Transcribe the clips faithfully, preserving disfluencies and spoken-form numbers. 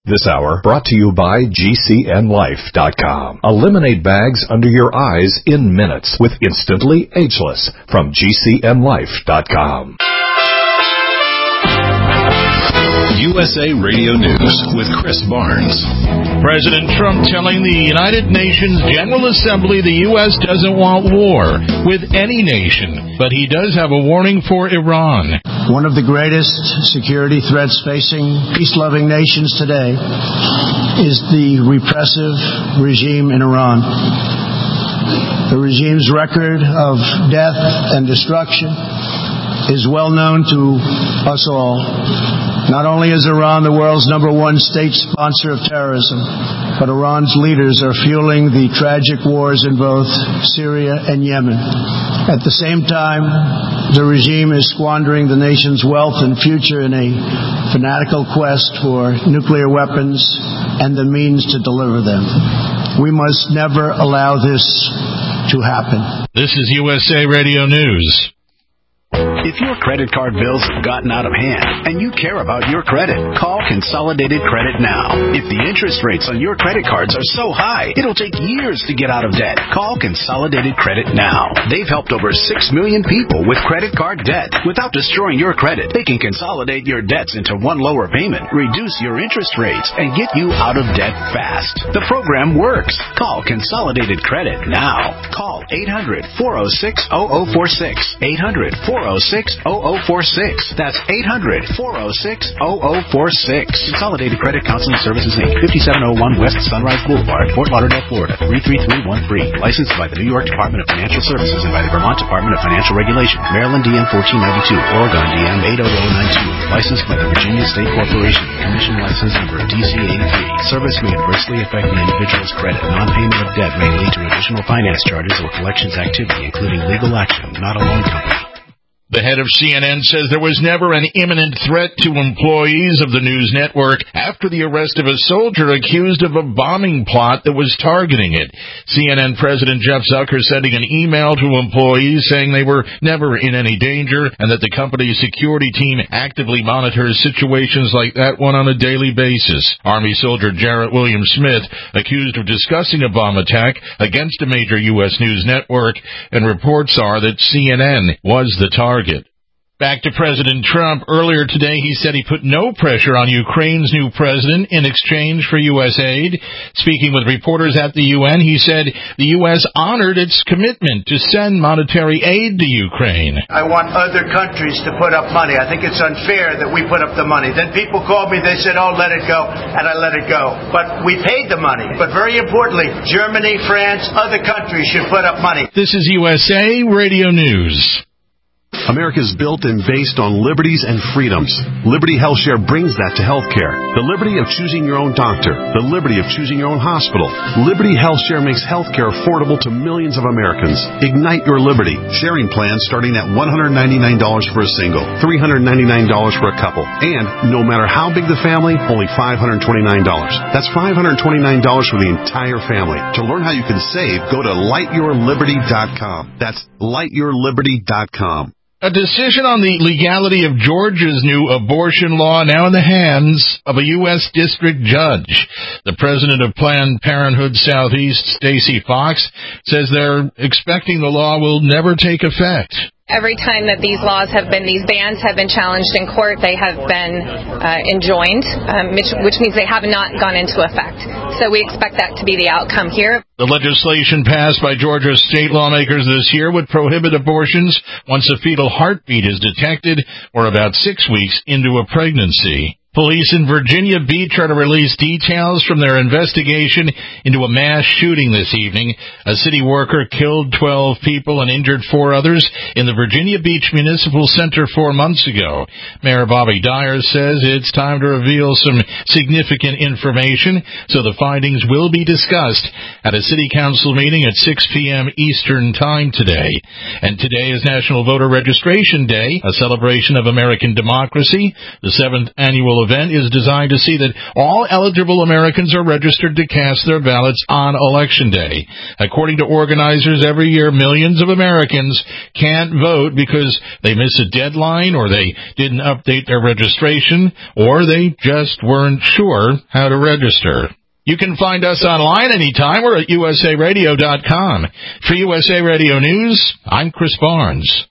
This hour brought to you by G C N Life dot com. Eliminate bags under your eyes in minutes with Instantly Ageless from G C N Life dot com. U S A Radio News with Chris Barnes. President Trump telling the United Nations General Assembly the U S doesn't want war with any nation, but he does have a warning for Iran. One of the greatest security threats facing peace-loving nations today is the repressive regime in Iran. The regime's record of death and destruction is well known to us all. Not only is Iran the world's number one state sponsor of terrorism, but Iran's leaders are fueling the tragic wars in both Syria and Yemen. At the same time, the regime is squandering the nation's wealth and future in a fanatical quest for nuclear weapons and the means to deliver them. We must never allow this to happen. This is U S A Radio News. If your credit card bills have gotten out of hand and you care about your credit, call Consolidated Credit now. If the interest rates on your credit cards are so high, it'll take years to get out of debt. Call Consolidated Credit now. They've helped over six million people with credit card debt. Without destroying your credit, they can consolidate your debts into one lower payment, reduce your interest rates, and get you out of debt fast. The program works. Call Consolidated Credit now. Call eight hundred, four oh six, oh oh four six. eight hundred, four oh six, oh oh four six. That's eight hundred, four oh six, oh oh four six. Consolidated Credit Counseling Services, Incorporated, fifty-seven oh one West Sunrise Boulevard, Fort Lauderdale, Florida, three three three one three. Licensed by the New York Department of Financial Services and by the Vermont Department of Financial Regulation. Maryland D M fourteen ninety-two, Oregon D M eight oh oh nine two. Licensed by the Virginia State Corporation. Commission license number D C eighty-three. Service may adversely affect the individual's credit. Non-payment of debt may lead to additional finance charges or collections activity, including legal action, not a loan company. The head of C N N says there was never an imminent threat to employees of the news network after the arrest of a soldier accused of a bombing plot that was targeting it. C N N President Jeff Zucker sending an email to employees saying they were never in any danger and that the company's security team actively monitors situations like that one on a daily basis. Army soldier Jarrett William Smith accused of discussing a bomb attack against a major U S news network, and reports are that C N N was the target. Back to President Trump. Earlier today, he said he put no pressure on Ukraine's new president in exchange for U S aid. Speaking with reporters at the U N, he said the U S honored its commitment to send monetary aid to Ukraine. I want other countries to put up money. I think it's unfair that we put up the money. Then people called me, they said, oh, let it go, and I let it go. But we paid the money. But very importantly, Germany, France, other countries should put up money. This is U S A Radio News. America is built and based on liberties and freedoms. Liberty HealthShare brings that to healthcare. The liberty of choosing your own doctor. The liberty of choosing your own hospital. Liberty HealthShare makes healthcare affordable to millions of Americans. Ignite your liberty. Sharing plans starting at one hundred ninety-nine dollars for a single, three hundred ninety-nine dollars for a couple, and no matter how big the family, only five hundred twenty-nine dollars. That's five hundred twenty-nine dollars for the entire family. To learn how you can save, go to light your liberty dot com. That's light your liberty dot com. A decision on the legality of Georgia's new abortion law now in the hands of a U S district judge. The president of Planned Parenthood Southeast, Stacey Fox, says they're expecting the law will never take effect. Every time that these laws have been, these bans have been challenged in court, they have been uh, enjoined, um, which, which means they have not gone into effect. So we expect that to be the outcome here. The legislation passed by Georgia state lawmakers this year would prohibit abortions once a fetal heartbeat is detected or about six weeks into a pregnancy. Police in Virginia Beach are to release details from their investigation into a mass shooting this evening. A city worker killed twelve people and injured four others in the Virginia Beach Municipal Center four months ago. Mayor Bobby Dyer says it's time to reveal some significant information, so the findings will be discussed at a city council meeting at six p.m. Eastern Time today. And today is National Voter Registration Day, a celebration of American democracy. The seventh annual annual event is designed to see that all eligible Americans are registered to cast their ballots on Election Day. According to organizers, every year millions of Americans can't vote because they miss a deadline, or they didn't update their registration, or they just weren't sure how to register. You can find us online anytime. We're at U S A radio dot com. For U S A Radio News, I'm Chris Barnes.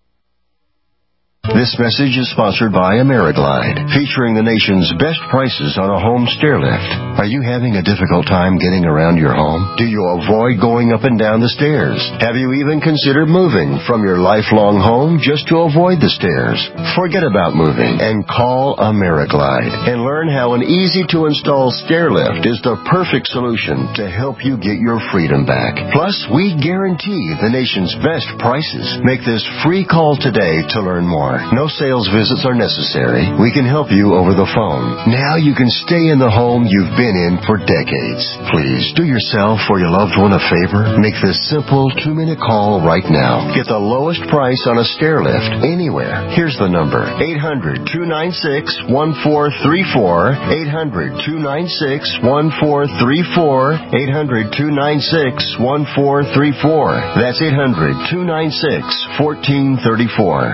This message is sponsored by AmeriGlide, featuring the nation's best prices on a home stair lift. Are you having a difficult time getting around your home? Do you avoid going up and down the stairs? Have you even considered moving from your lifelong home just to avoid the stairs? Forget about moving and call AmeriGlide and learn how an easy-to-install stair lift is the perfect solution to help you get your freedom back. Plus, we guarantee the nation's best prices. Make this free call today to learn more. No sales visits are necessary. We can help you over the phone. Now you can stay in the home you've been in for decades. Please do yourself or your loved one a favor. Make this simple two-minute call right now. Get the lowest price on a stair lift anywhere. Here's the number: eight hundred, two nine six, one four three four, eight hundred, two nine six, one four three four, eight hundred, two nine six, one four three four. That's eight hundred, two nine six, one four three four.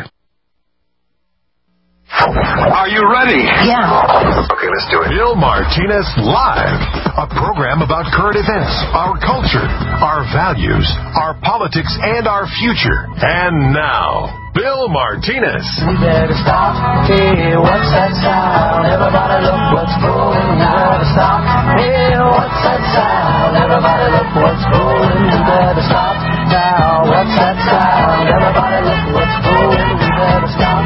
Are you ready? Yeah. Okay, let's do it. Bill Martinez Live, a program about current events, our culture, our values, our politics, and our future. And now, Bill Martinez. We better stop. Hey, what's that sound? Everybody look what's going. We better stop. Hey, what's that sound? Everybody look what's going. We better stop now. What's that sound? Everybody look what's going. We better stop.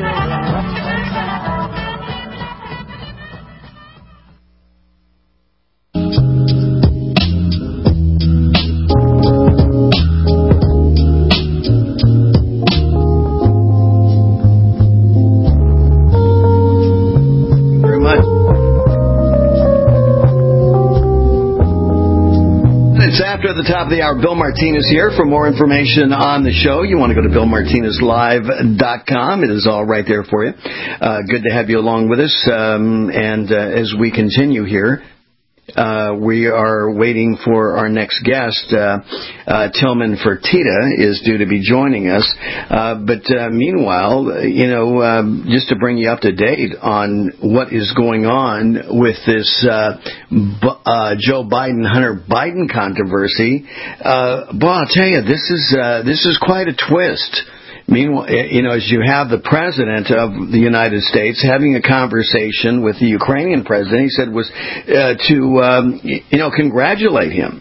After the top of the hour, Bill Martinez here. For more information on the show, you want to go to Bill Martinez Live dot com. It is all right there for you. Uh, good to have you along with us. Um, and uh, as we continue here, Uh, we are waiting for our next guest. Uh, uh, Tillman Fertitta is due to be joining us. Uh, but uh, meanwhile, you know, uh, just to bring you up to date on what is going on with this uh, B- uh, Joe Biden, Hunter Biden controversy, uh, boy, I'll tell you, this is uh, this is quite a twist. Meanwhile, you know, as you have the president of the United States having a conversation with the Ukrainian president, he said was uh, to, um, you know, congratulate him.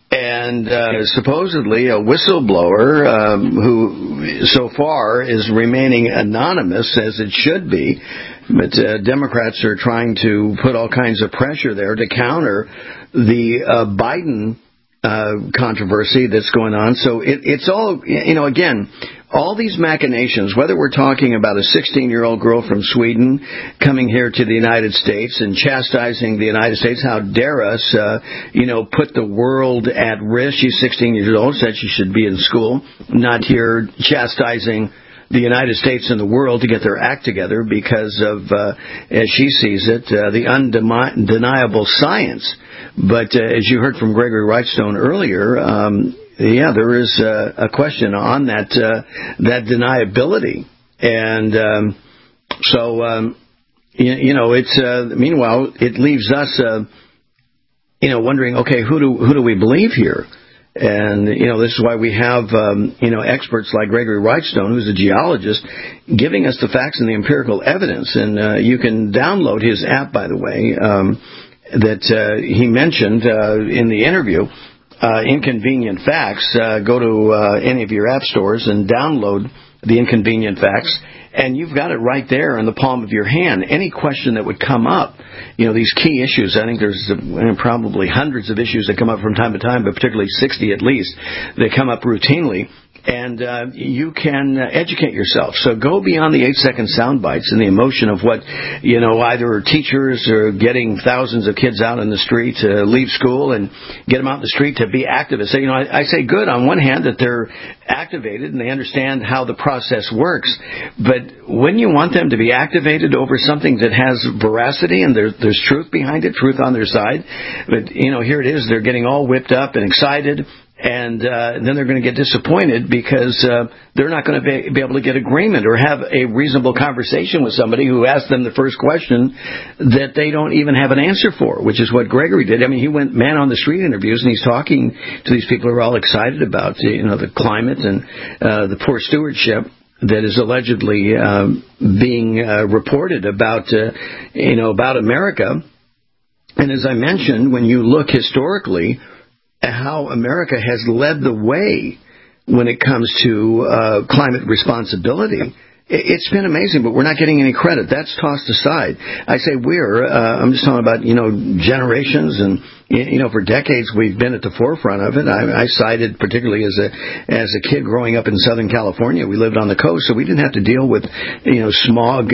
And uh, supposedly a whistleblower um, who so far is remaining anonymous, as it should be, but uh, Democrats are trying to put all kinds of pressure there to counter the uh, Biden uh, controversy that's going on. So it, it's all, you know, again, all these machinations, whether we're talking about a sixteen-year-old girl from Sweden coming here to the United States and chastising the United States, how dare us, uh, you know, put the world at risk. She's sixteen years old, said she should be in school, not here chastising the United States and the world to get their act together because of, uh, as she sees it, uh, the undeniable science. But uh, as you heard from Gregory Wrightstone earlier, um, yeah, there is uh, a question on that uh, that deniability, and um, so um, you, you know, it's uh, meanwhile it leaves us, uh, you know, wondering, okay, who do who do we believe here? And you know, this is why we have um, you know experts like Gregory Wrightstone, who's a geologist, giving us the facts and the empirical evidence. And uh, you can download his app, by the way, um, that uh, he mentioned uh, in the interview. Uh, Inconvenient Facts. Uh, go to uh, any of your app stores and download the Inconvenient Facts, and you've got it right there in the palm of your hand. Any question that would come up, you know, these key issues, I think there's uh, probably hundreds of issues that come up from time to time, but particularly sixty at least, that come up routinely. and uh, you can uh, educate yourself. So go beyond the eight-second sound bites and the emotion of what, you know, either teachers are getting thousands of kids out in the street to leave school and get them out in the street to be activists. So, you know, I, I say good on one hand that they're activated and they understand how the process works, but when you want them to be activated over something that has veracity and there, there's truth behind it, truth on their side, but, you know, here it is, they're getting all whipped up and excited. And uh, then they're going to get disappointed because uh, they're not going to be, be able to get agreement or have a reasonable conversation with somebody who asked them the first question that they don't even have an answer for, which is what Gregory did. I mean, he went man on the street interviews, and he's talking to these people who are all excited about, you know, the climate and uh, the poor stewardship that is allegedly uh, being uh, reported about, uh, you know, about America. And as I mentioned, when you look historically how America has led the way when it comes to uh, climate responsibility, it's been amazing, but we're not getting any credit. That's tossed aside. I say we're, uh, I'm just talking about, you know, generations and, you know, for decades we've been at the forefront of it. I, I cited particularly as a, as a kid growing up in Southern California. We lived on the coast, so we didn't have to deal with, you know, smog,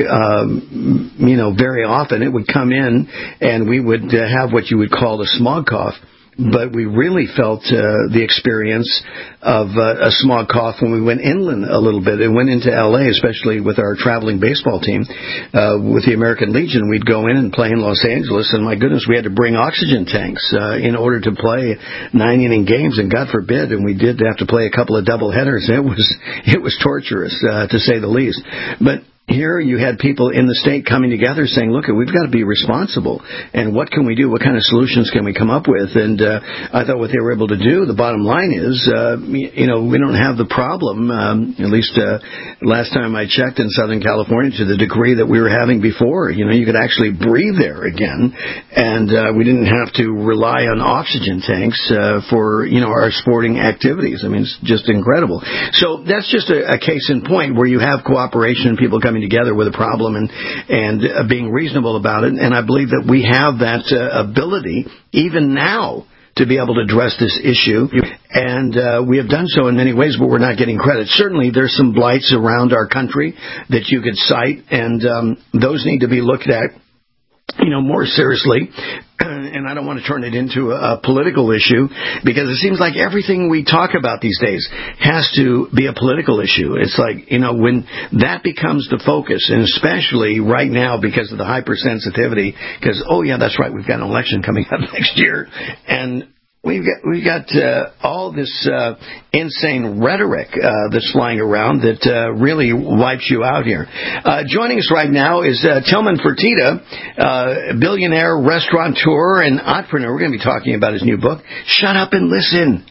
um, you know, very often. It would come in and we would uh, have what you would call the smog cough. But we really felt uh, the experience of uh, a smog cough when we went inland a little bit and went into L A, especially with our traveling baseball team. Uh, with the American Legion, we'd go in and play in Los Angeles, and my goodness, we had to bring oxygen tanks uh, in order to play nine-inning games, and God forbid, and we did have to play a couple of double headers. It was it was torturous, uh, to say the least. But here you had people in the state coming together saying, look, we've got to be responsible. And what can we do? What kind of solutions can we come up with? And uh, I thought what they were able to do, the bottom line is, uh, you know, we don't have the problem, um, at least uh, last time I checked in Southern California, to the degree that we were having before. You know, you could actually breathe there again. And uh, we didn't have to rely on oxygen tanks uh, for, you know, our sporting activities. I mean, it's just incredible. So that's just a, a case in point where you have cooperation and people coming together with a problem and and uh, being reasonable about it. And I believe that we have that uh, ability even now to be able to address this issue. And uh, we have done so in many ways, but we're not getting credit. Certainly there's some blights around our country that you could cite, and um, those need to be looked at, you know, more seriously. And I don't want to turn it into a, a political issue, because it seems like everything we talk about these days has to be a political issue. It's like, you know, when that becomes the focus, and especially right now because of the hypersensitivity, because, oh, yeah, that's right, we've got an election coming up next year, and We've got we've got uh, all this uh, insane rhetoric uh, that's flying around that uh, really wipes you out here. Uh, joining us right now is uh, Tillman Fertitta, uh, billionaire, restaurateur, and entrepreneur. We're going to be talking about his new book, Shut Up and Listen.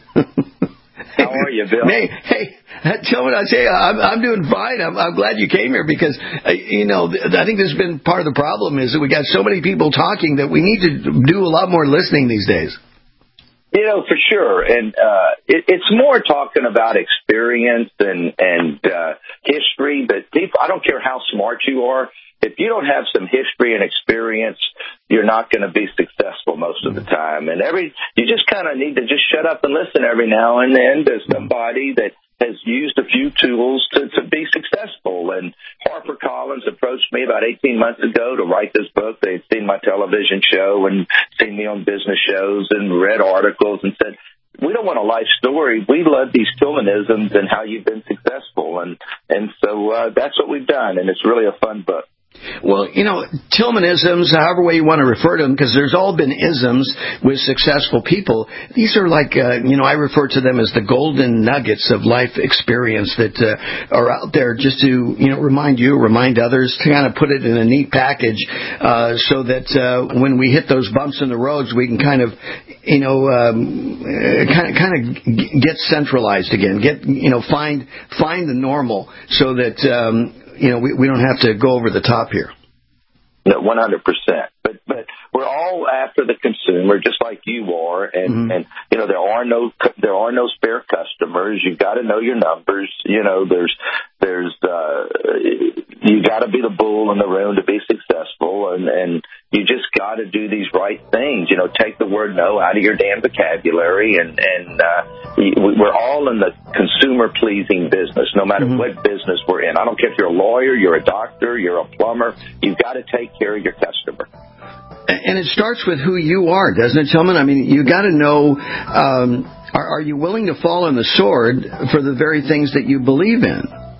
How are you, Bill? Hey, hey, Tillman, I say I'm, I'm doing fine. I'm, I'm glad you came here because, uh, you know, I think this has been part of the problem is that we got so many people talking that we need to do a lot more listening these days. You know, for sure. And uh, it, it's more talking about experience and, and uh, history. But people, I don't care how smart you are. If you don't have some history and experience, you're not going to be successful most of the time. And every you just kind of need to just shut up and listen every now and then to somebody that has used a few tools to, to be successful. And HarperCollins approached me about eighteen months ago to write this book. They'd seen my television show and seen me on business shows and read articles and said, we don't want a life story. We love these Tillmanisms and how you've been successful. And, and so uh, that's what we've done, and it's really a fun book. Well, you know, Tillmanisms, however way you want to refer to them, because there's all been isms with successful people. These are like, uh, you know, I refer to them as the golden nuggets of life experience that uh, are out there just to, you know, remind you, remind others, to kind of put it in a neat package uh, so that uh, when we hit those bumps in the roads, we can kind of, you know, um, kind of kind of get centralized again, get, you know, find find the normal so that, um, you know, we, we don't have to go over the top here. No, one hundred percent. But but we're all after the consumer, just like you are, and mm-hmm. and you know there are no there are no spare customers. You've got to know your numbers. You know, there's there's uh, you got to be the bull in the room to be successful, and, and you just got to do these right things. You know, take the word no out of your damn vocabulary, and and uh, we're all in the consumer pleasing business, no matter mm-hmm. what business we're in. I don't care if you're a lawyer, you're a doctor, you're a plumber. You've got to take care of your customer. And it starts with who you are, doesn't it, Tillman? I mean, you got to know. Um, are, are you willing to fall on the sword for the very things that you believe in?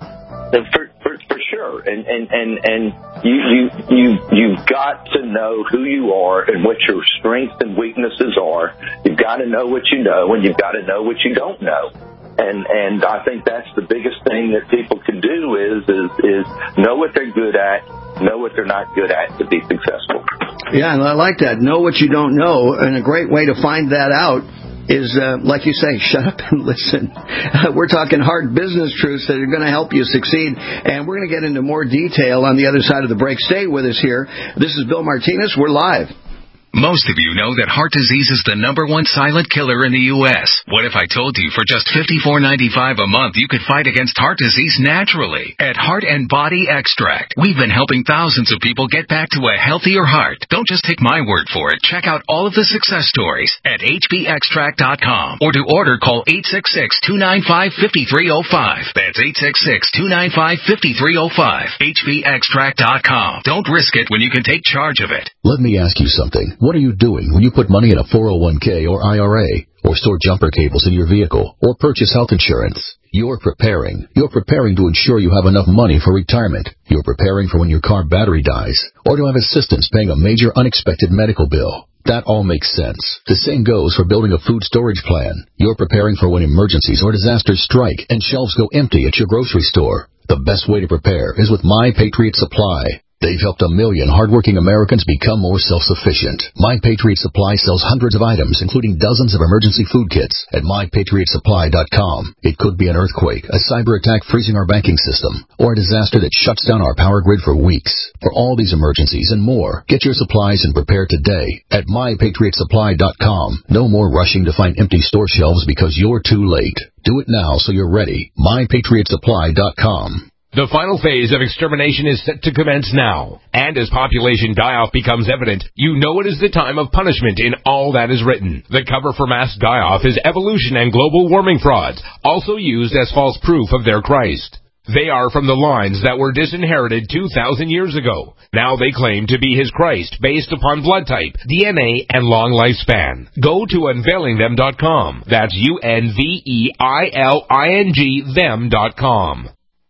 For, for, for sure, and and and and you you you you've got to know who you are and what your strengths and weaknesses are. You've got to know what you know, and you've got to know what you don't know. And and I think that's the biggest thing that people can do is is is know what they're good at, know what they're not good at to be successful. Yeah, and I like that. Know what you don't know, and a great way to find that out is, uh, like you say, shut up and listen. Uh, we're talking hard business truths that are going to help you succeed, and we're going to get into more detail on the other side of the break. Stay with us here. This is Bill Martinez. We're live. Most of you know that heart disease is the number one silent killer in the U S What if I told you for just fifty-four ninety-five a month you could fight against heart disease naturally? At Heart and Body Extract, we've been helping thousands of people get back to a healthier heart. Don't just take my word for it. Check out all of the success stories at H B extract dot com, or to order, call eight six six, two nine five, five three zero five. That's eight six six, two nine five, five three zero five. H B extract dot com. Don't risk it when you can take charge of it. Let me ask you something. What are you doing when you put money in a four oh one k or I R A, or store jumper cables in your vehicle, or purchase health insurance? You're preparing. You're preparing to ensure you have enough money for retirement. You're preparing for when your car battery dies, or to have assistance paying a major unexpected medical bill. That all makes sense. The same goes for building a food storage plan. You're preparing for when emergencies or disasters strike and shelves go empty at your grocery store. The best way to prepare is with My Patriot Supply. They've helped a million hardworking Americans become more self-sufficient. My Patriot Supply sells hundreds of items, including dozens of emergency food kits, at my patriot supply dot com. It could be an earthquake, a cyber attack freezing our banking system, or a disaster that shuts down our power grid for weeks. For all these emergencies and more, get your supplies and prepare today at my patriot supply dot com. No more rushing to find empty store shelves because you're too late. Do it now so you're ready. my patriot supply dot com. The final phase of extermination is set to commence now. And as population die-off becomes evident, you know it is the time of punishment in all that is written. The cover for mass die-off is evolution and global warming frauds, also used as false proof of their Christ. They are from the lines that were disinherited two thousand years ago. Now they claim to be his Christ based upon blood type, D N A, and long lifespan. Go to unveiling them dot com. That's U N V E I L I N G them dot com.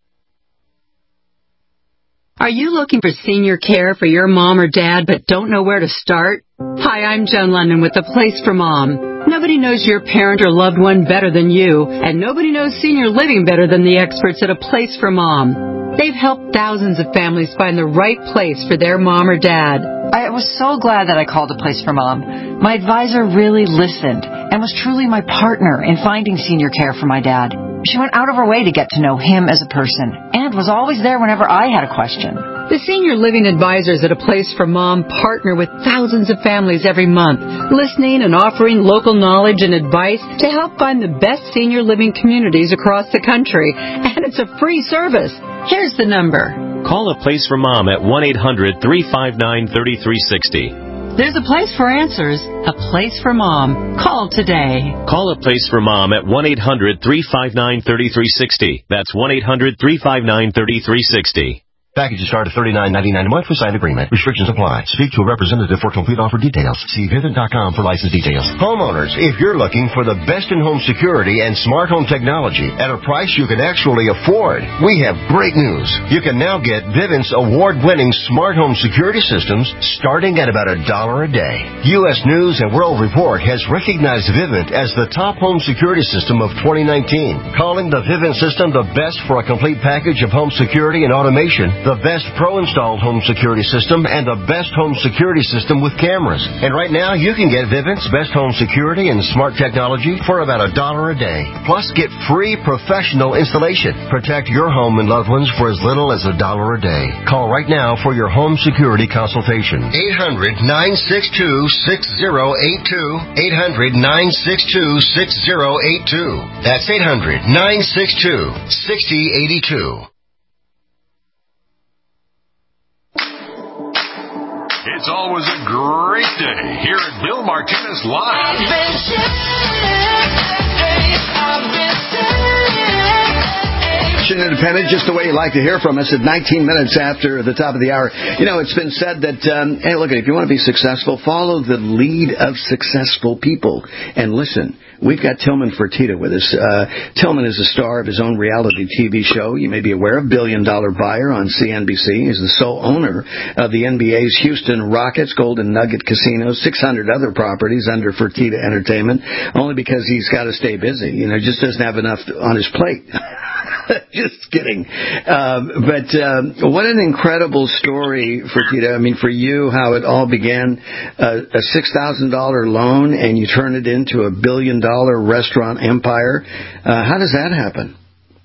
Are you looking for senior care for your mom or dad but don't know where to start? Hi, I'm Joan London with The Place for Mom. Nobody knows your parent or loved one better than you, and nobody knows senior living better than the experts at A Place for Mom. They've helped thousands of families find the right place for their mom or dad. I was so glad that I called A Place for Mom. My advisor really listened and was truly my partner in finding senior care for my dad. She went out of her way to get to know him as a person and was always there whenever I had a question. The senior living advisors at A Place for Mom partner with thousands of families every month, listening and offering local knowledge and advice to help find the best senior living communities across the country. And it's a free service. Here's the number. Call A Place for Mom at one eight hundred, three five nine, three three six zero. There's a place for answers, A Place for Mom. Call today. Call A Place for Mom at one eight hundred, three five nine, three three six zero. That's one eight hundred, three five nine, three three six zero. Packages start at thirty-nine ninety-nine a month with signed agreement. Restrictions apply. Speak to a representative for complete offer details. See Vivint dot com for license details. Homeowners, if you're looking for the best in-home security and smart home technology at a price you can actually afford, we have great news. You can now get Vivint's award-winning smart home security systems starting at about a dollar a day. U S News and World Report has recognized Vivint as the top home security system of twenty nineteen, calling the Vivint system the best for a complete package of home security and automation, the best pro-installed home security system, and the best home security system with cameras. And right now, you can get Vivint's best home security and smart technology for about a dollar a day. Plus, get free professional installation. Protect your home and loved ones for as little as a dollar a day. Call right now for your home security consultation. eight hundred, nine six two, six zero eight two. eight hundred, nine six two, six zero eight two. That's eight hundred, nine six two, six zero eight two. It's always a great day here at Bill Martinez Live. Independent, just the way you like to hear from us at nineteen minutes after the top of the hour. You know, it's been said that, um, hey, look, if you want to be successful, follow the lead of successful people. And listen, we've got Tillman Fertitta with us. Uh, Tillman is a star of his own reality T V show. You may be aware of Billion Dollar Buyer on C N B C. He's the sole owner of the N B A's Houston Rockets, Golden Nugget Casino, six hundred other properties under Fertitta Entertainment, only because he's got to stay busy. You know, just doesn't have enough on his plate. Just kidding. Um, but um, what an incredible story, Fertitta. I mean, for you, how it all began, uh, a six thousand dollars loan, and you turn it into a billion-dollar restaurant empire. Uh, how does that happen?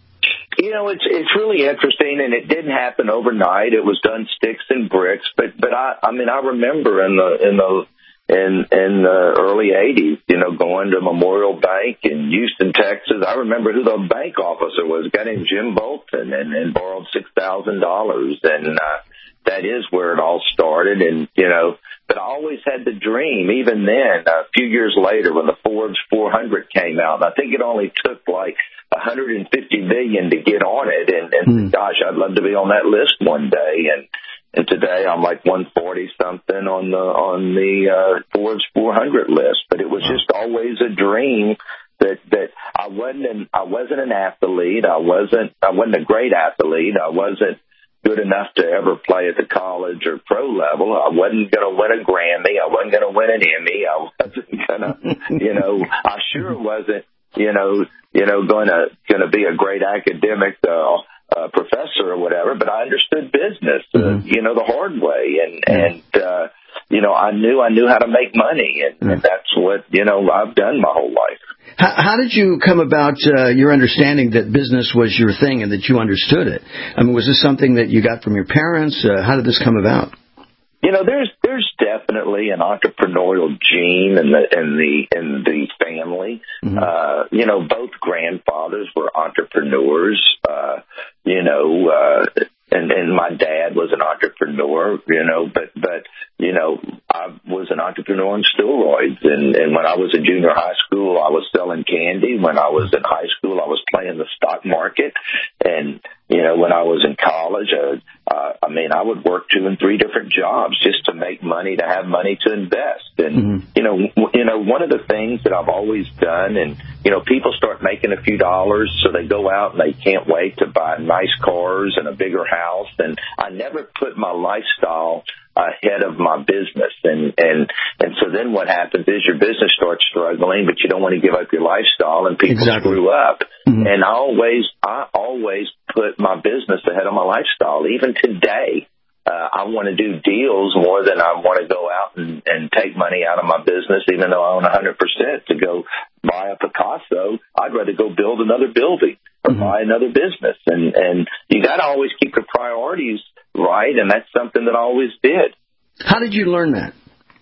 You know, it's it's really interesting, and it didn't happen overnight. It was done sticks and bricks. But but I I mean, I remember in the in the In in the early eighties, you know, going to Memorial Bank in Houston, Texas. I remember who the bank officer was, a guy named Jim Bolton, and, and borrowed six thousand dollars. And uh, that is where it all started. And, you know, but I always had the dream, even then, a few years later when the Forbes four hundred came out. And I think it only took like one hundred fifty million dollars to get on it. And, and mm. gosh, I'd love to be on that list one day. And And today I'm like one forty something on the on the uh, Forbes four hundred list. But it was just always a dream that that I wasn't an, I wasn't an athlete. I wasn't I wasn't a great athlete. I wasn't good enough to ever play at the college or pro level. I wasn't going to win a Grammy. I wasn't going to win an Emmy. I wasn't going to, you know, I sure wasn't, you know, you know, going to going to be a great academic. Uh, Uh, professor or whatever, but I understood business, uh, mm-hmm. you know, the hard way, and mm-hmm. and uh, you know, I knew I knew how to make money, and, mm-hmm. and that's what you know I've done my whole life. How, how did you come about uh, your understanding that business was your thing and that you understood it? I mean, was this something that you got from your parents? Uh, how did this come about? You know, there's there's definitely an entrepreneurial gene in the in the in the family. Mm-hmm. Uh, you know, both grandfathers were entrepreneurs. Uh, you know, uh, and and my dad was an entrepreneur. You know, but but you know, I was an entrepreneur in steroids. And and when I was in junior high school, I was selling candy. When I was in high school, I was playing the stock market. And you know, when I was in college, uh, uh, I mean, I would work two and three different jobs just to make money, to have money to invest. And, mm-hmm. you know, w- you know, one of the things that I've always done, and, you know, people start making a few dollars, so they go out and they can't wait to buy nice cars and a bigger house. And I never put my lifestyle ahead of my business. And, and, and so then what happens is your business starts struggling, but you don't want to give up your lifestyle, and people exactly. screw up. Mm-hmm. And I always, I always put my business ahead of my lifestyle. Even today, uh, I want to do deals more than I want to go out and, and take money out of my business, even though I own one hundred percent to go buy a Picasso. I'd rather go build another building or mm-hmm. buy another business. And, and you got to always keep your priorities right, and that's something that I always did. How did you learn that?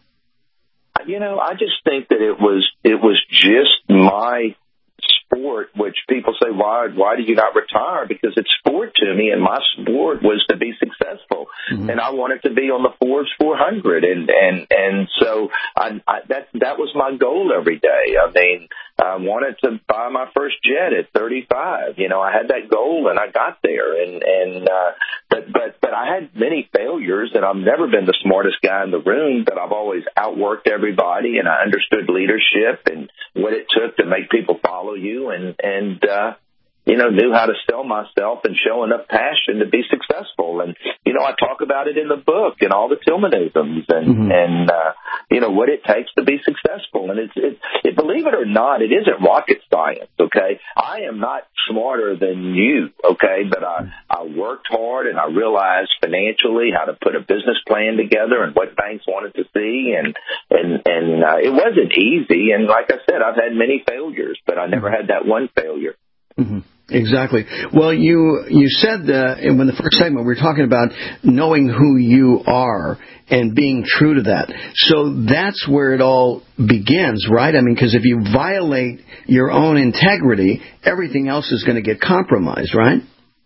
You know, I just think that it was it was just my sport, which people say, why why did you not retire? Because it's sport to me, and my sport was to be successful, mm-hmm. and I wanted to be on the Forbes four hundred, and and and so I, I that that was my goal every day. I mean, I wanted to buy my first jet at thirty-five. You know, I had that goal, and I got there, and and uh, but but but I had many failures, and I've never been the smartest guy in the room, but I've always outworked everybody, and I understood leadership and what it took to make people follow you, and and uh, you know, knew how to sell myself and show enough passion to be successful. And you know, I talk about it in the book and all the Tillmanisms, and mm-hmm. and uh, you know what it takes to be successful. And it's it, it believe it or not, it isn't rocket science. Okay, I am not smarter than you. Okay, but I I worked hard, and I realized financially how to put a business plan together and what banks wanted to see, and and and uh, it wasn't easy. And like I said, I've had many failures, but I never had that one failure. Mm-hmm. Exactly. Well, you you said that in the first segment we were talking about knowing who you are and being true to that. So that's where it all begins, right? I mean, because if you violate your own integrity, everything else is going to get compromised, right?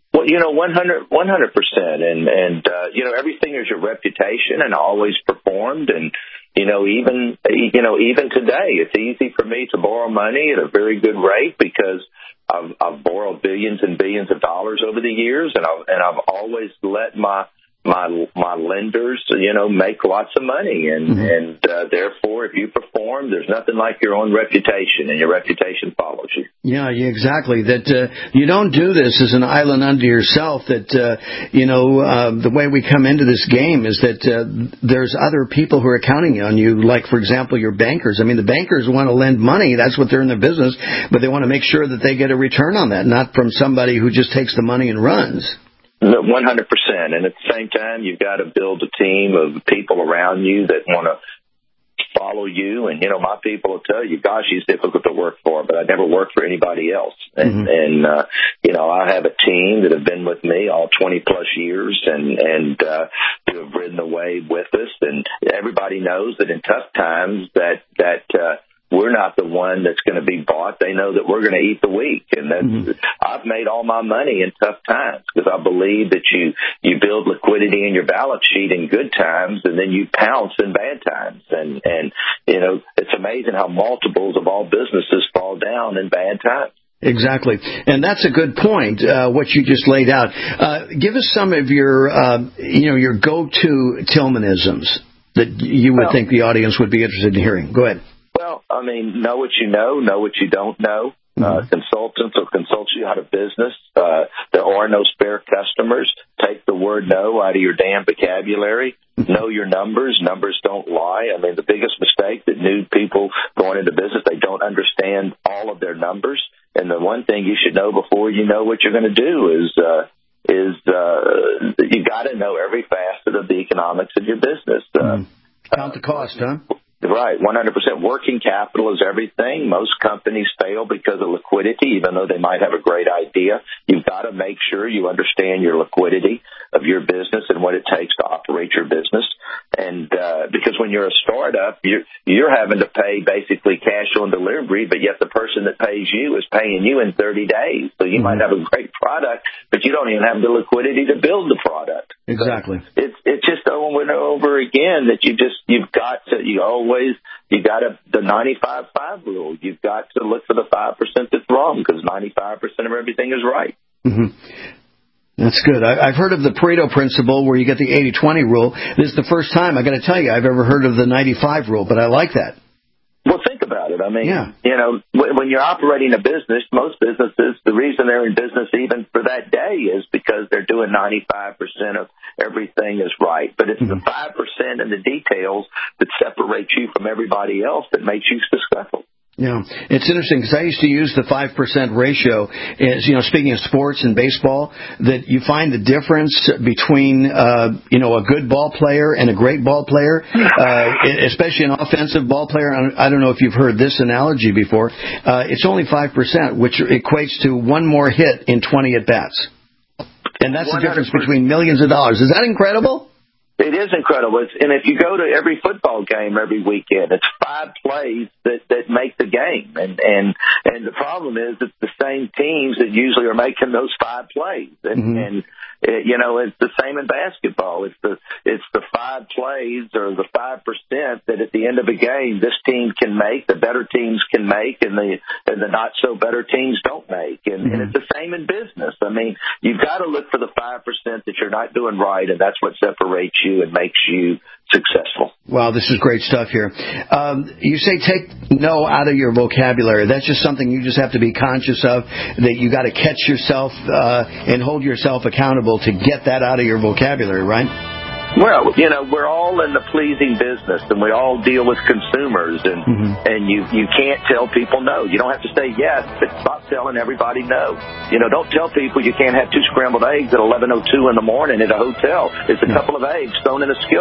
Well, you know, one hundred percent. And, and uh, you know, everything is your reputation, and I always performed. And, you know, even, you know, even today, it's easy for me to borrow money at a very good rate because I've, I've borrowed billions and billions of dollars over the years, and I've, and I've always let my my my lenders, you know, make lots of money, and mm-hmm. and uh, therefore, if you perform, there's nothing like your own reputation, and your reputation follows you. Yeah, yeah, exactly. That uh, you don't do this as an island unto yourself. That uh, you know, uh, the way we come into this game is that uh, there's other people who are counting on you. Like, for example, your bankers. I mean, the bankers want to lend money. That's what they're in their business, but they want to make sure that they get a return on that, not from somebody who just takes the money and runs. one hundred percent. And at the same time, you've got to build a team of people around you that want to follow you. And, you know, my people will tell you, gosh, he's difficult to work for, but I never worked for anybody else. And, mm-hmm. and uh, you know, I have a team that have been with me all twenty plus years and, and uh, who have ridden the wave with us. And everybody knows that in tough times that, that, uh, we're not the one that's going to be bought. They know that we're going to eat the weak. And that's, mm-hmm. I've made all my money in tough times because I believe that you, you build liquidity in your balance sheet in good times and then you pounce in bad times. And, and, you know, it's amazing how multiples of all businesses fall down in bad times. Exactly. And that's a good point, uh, what you just laid out. Uh, give us some of your, uh, you know, your go-to Tillmanisms that you would well, think the audience would be interested in hearing. Go ahead. Well, I mean, know what you know, know what you don't know. Mm-hmm. Uh, consultants will consult you out of business. Uh, there are no spare customers. Take the word no out of your damn vocabulary. Mm-hmm. Know your numbers. Numbers don't lie. I mean, the biggest mistake that new people going into business, they don't understand all of their numbers. And the one thing you should know before you know what you're going to do is, uh, is, uh, you got to know every facet of the economics of your business. Uh, mm-hmm. Count the cost, huh? Right, one hundred percent. Working capital is everything. Most companies fail because of liquidity, even though they might have a great idea. You've got to make sure you understand your liquidity of your business and what it takes to operate your business. And uh, because when you're a startup, you're, you're having to pay basically cash on delivery, but yet the person that pays you is paying you in thirty days. So you mm-hmm. might have a great product, but you don't even have the liquidity to build the product. Exactly. So it's it's just over and over again that you just you've got to you always you got to the ninety-five five rule. You've got to look for the five percent that's wrong because ninety-five percent of everything is right. Mm-hmm. That's good. I, I've heard of the Pareto principle where you get the eighty twenty rule. This is the first time, I got to tell you, I've ever heard of the ninety-five rule, but I like that. Well, think about it. I mean, yeah. you know, when you're operating a business, most businesses, the reason they're in business even for that day is because they're doing ninety-five percent of everything is right. But it's mm-hmm. the five percent in the details that separates you from everybody else that makes you successful. Yeah, it's interesting because I used to use the five percent ratio, as, you know, speaking of sports and baseball, that you find the difference between, uh, you know, a good ball player and a great ball player, uh, especially an offensive ball player. I don't know if you've heard this analogy before. Uh, it's only five percent, which equates to one more hit in twenty at-bats. And that's the difference between millions of dollars. Is that incredible? It is incredible. It's, and if you go to every football game every weekend, it's five plays that, that make the game. And, and, and the problem is it's the same teams that usually are making those five plays. And, mm-hmm. and it, you know, it's the same in basketball. It's the, it's the five plays or the five percent that at the end of a game, this team can make, the better teams can make, and the, and the not so better teams don't make. And, mm-hmm. and it's the same in business. I mean, you've got to look for the five percent that you're not doing right, and that's what separates you and makes you successful. Wow, this is great stuff here. Um, you say take no out of your vocabulary. That's just something you just have to be conscious of, that you got to catch yourself uh, and hold yourself accountable to get that out of your vocabulary, right? Well, you know, we're all in the pleasing business, and we all deal with consumers, and mm-hmm. and you you can't tell people no. You don't have to say yes, but stop telling everybody no. You know, don't tell people you can't have two scrambled eggs at eleven oh two in the morning at a hotel. It's a couple of eggs thrown in a skillet.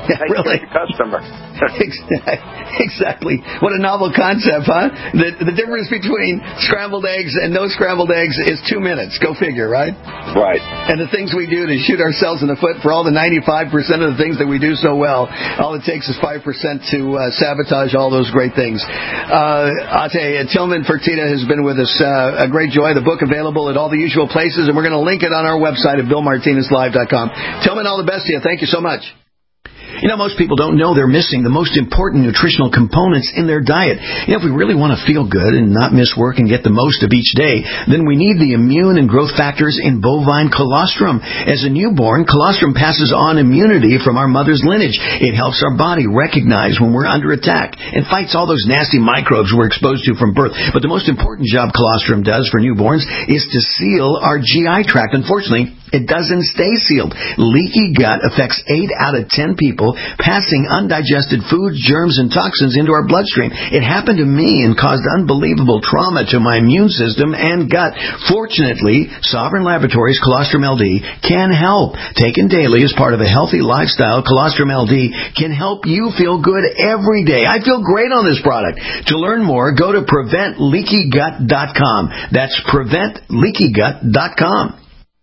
Yeah, Take really. care of your customer. Exactly. What a novel concept, huh? The, the difference between scrambled eggs and no scrambled eggs is two minutes. Go figure, right? Right. And the things we do to shoot ourselves in the foot for all the ninety-five percent of the things that we do so well, all it takes is five percent to uh, sabotage all those great things. Uh, I'll tell you, Tillman Fertitta has been with us. Uh, a great joy. The book available at all the usual places, and we're going to link it on our website at bill martinez live dot com. Tillman, all the best to you. Thank you so much. You know, most people don't know they're missing the most important nutritional components in their diet. You know, if we really want to feel good and not miss work and get the most of each day, then we need the immune and growth factors in bovine colostrum. As a newborn, colostrum passes on immunity from our mother's lineage. It helps our body recognize when we're under attack and fights all those nasty microbes we're exposed to from birth. But the most important job colostrum does for newborns is to seal our G I tract. Unfortunately, it doesn't stay sealed. Leaky gut affects eight out of ten people, passing undigested foods, germs, and toxins into our bloodstream. It happened to me and caused unbelievable trauma to my immune system and gut. Fortunately, Sovereign Laboratories Colostrum L D can help. Taken daily as part of a healthy lifestyle, Colostrum L D can help you feel good every day. I feel great on this product. To learn more, go to prevent leaky gut dot com. That's prevent leaky gut dot com.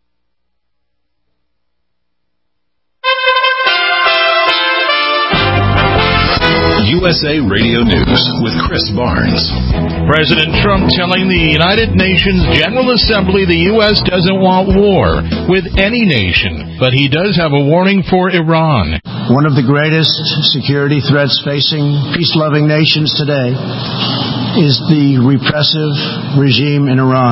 U S A Radio News with Chris Barnes. President Trump telling the United Nations General Assembly the U S doesn't want war with any nation, but he does have a warning for Iran. One of the greatest security threats facing peace-loving nations today is the repressive regime in Iran.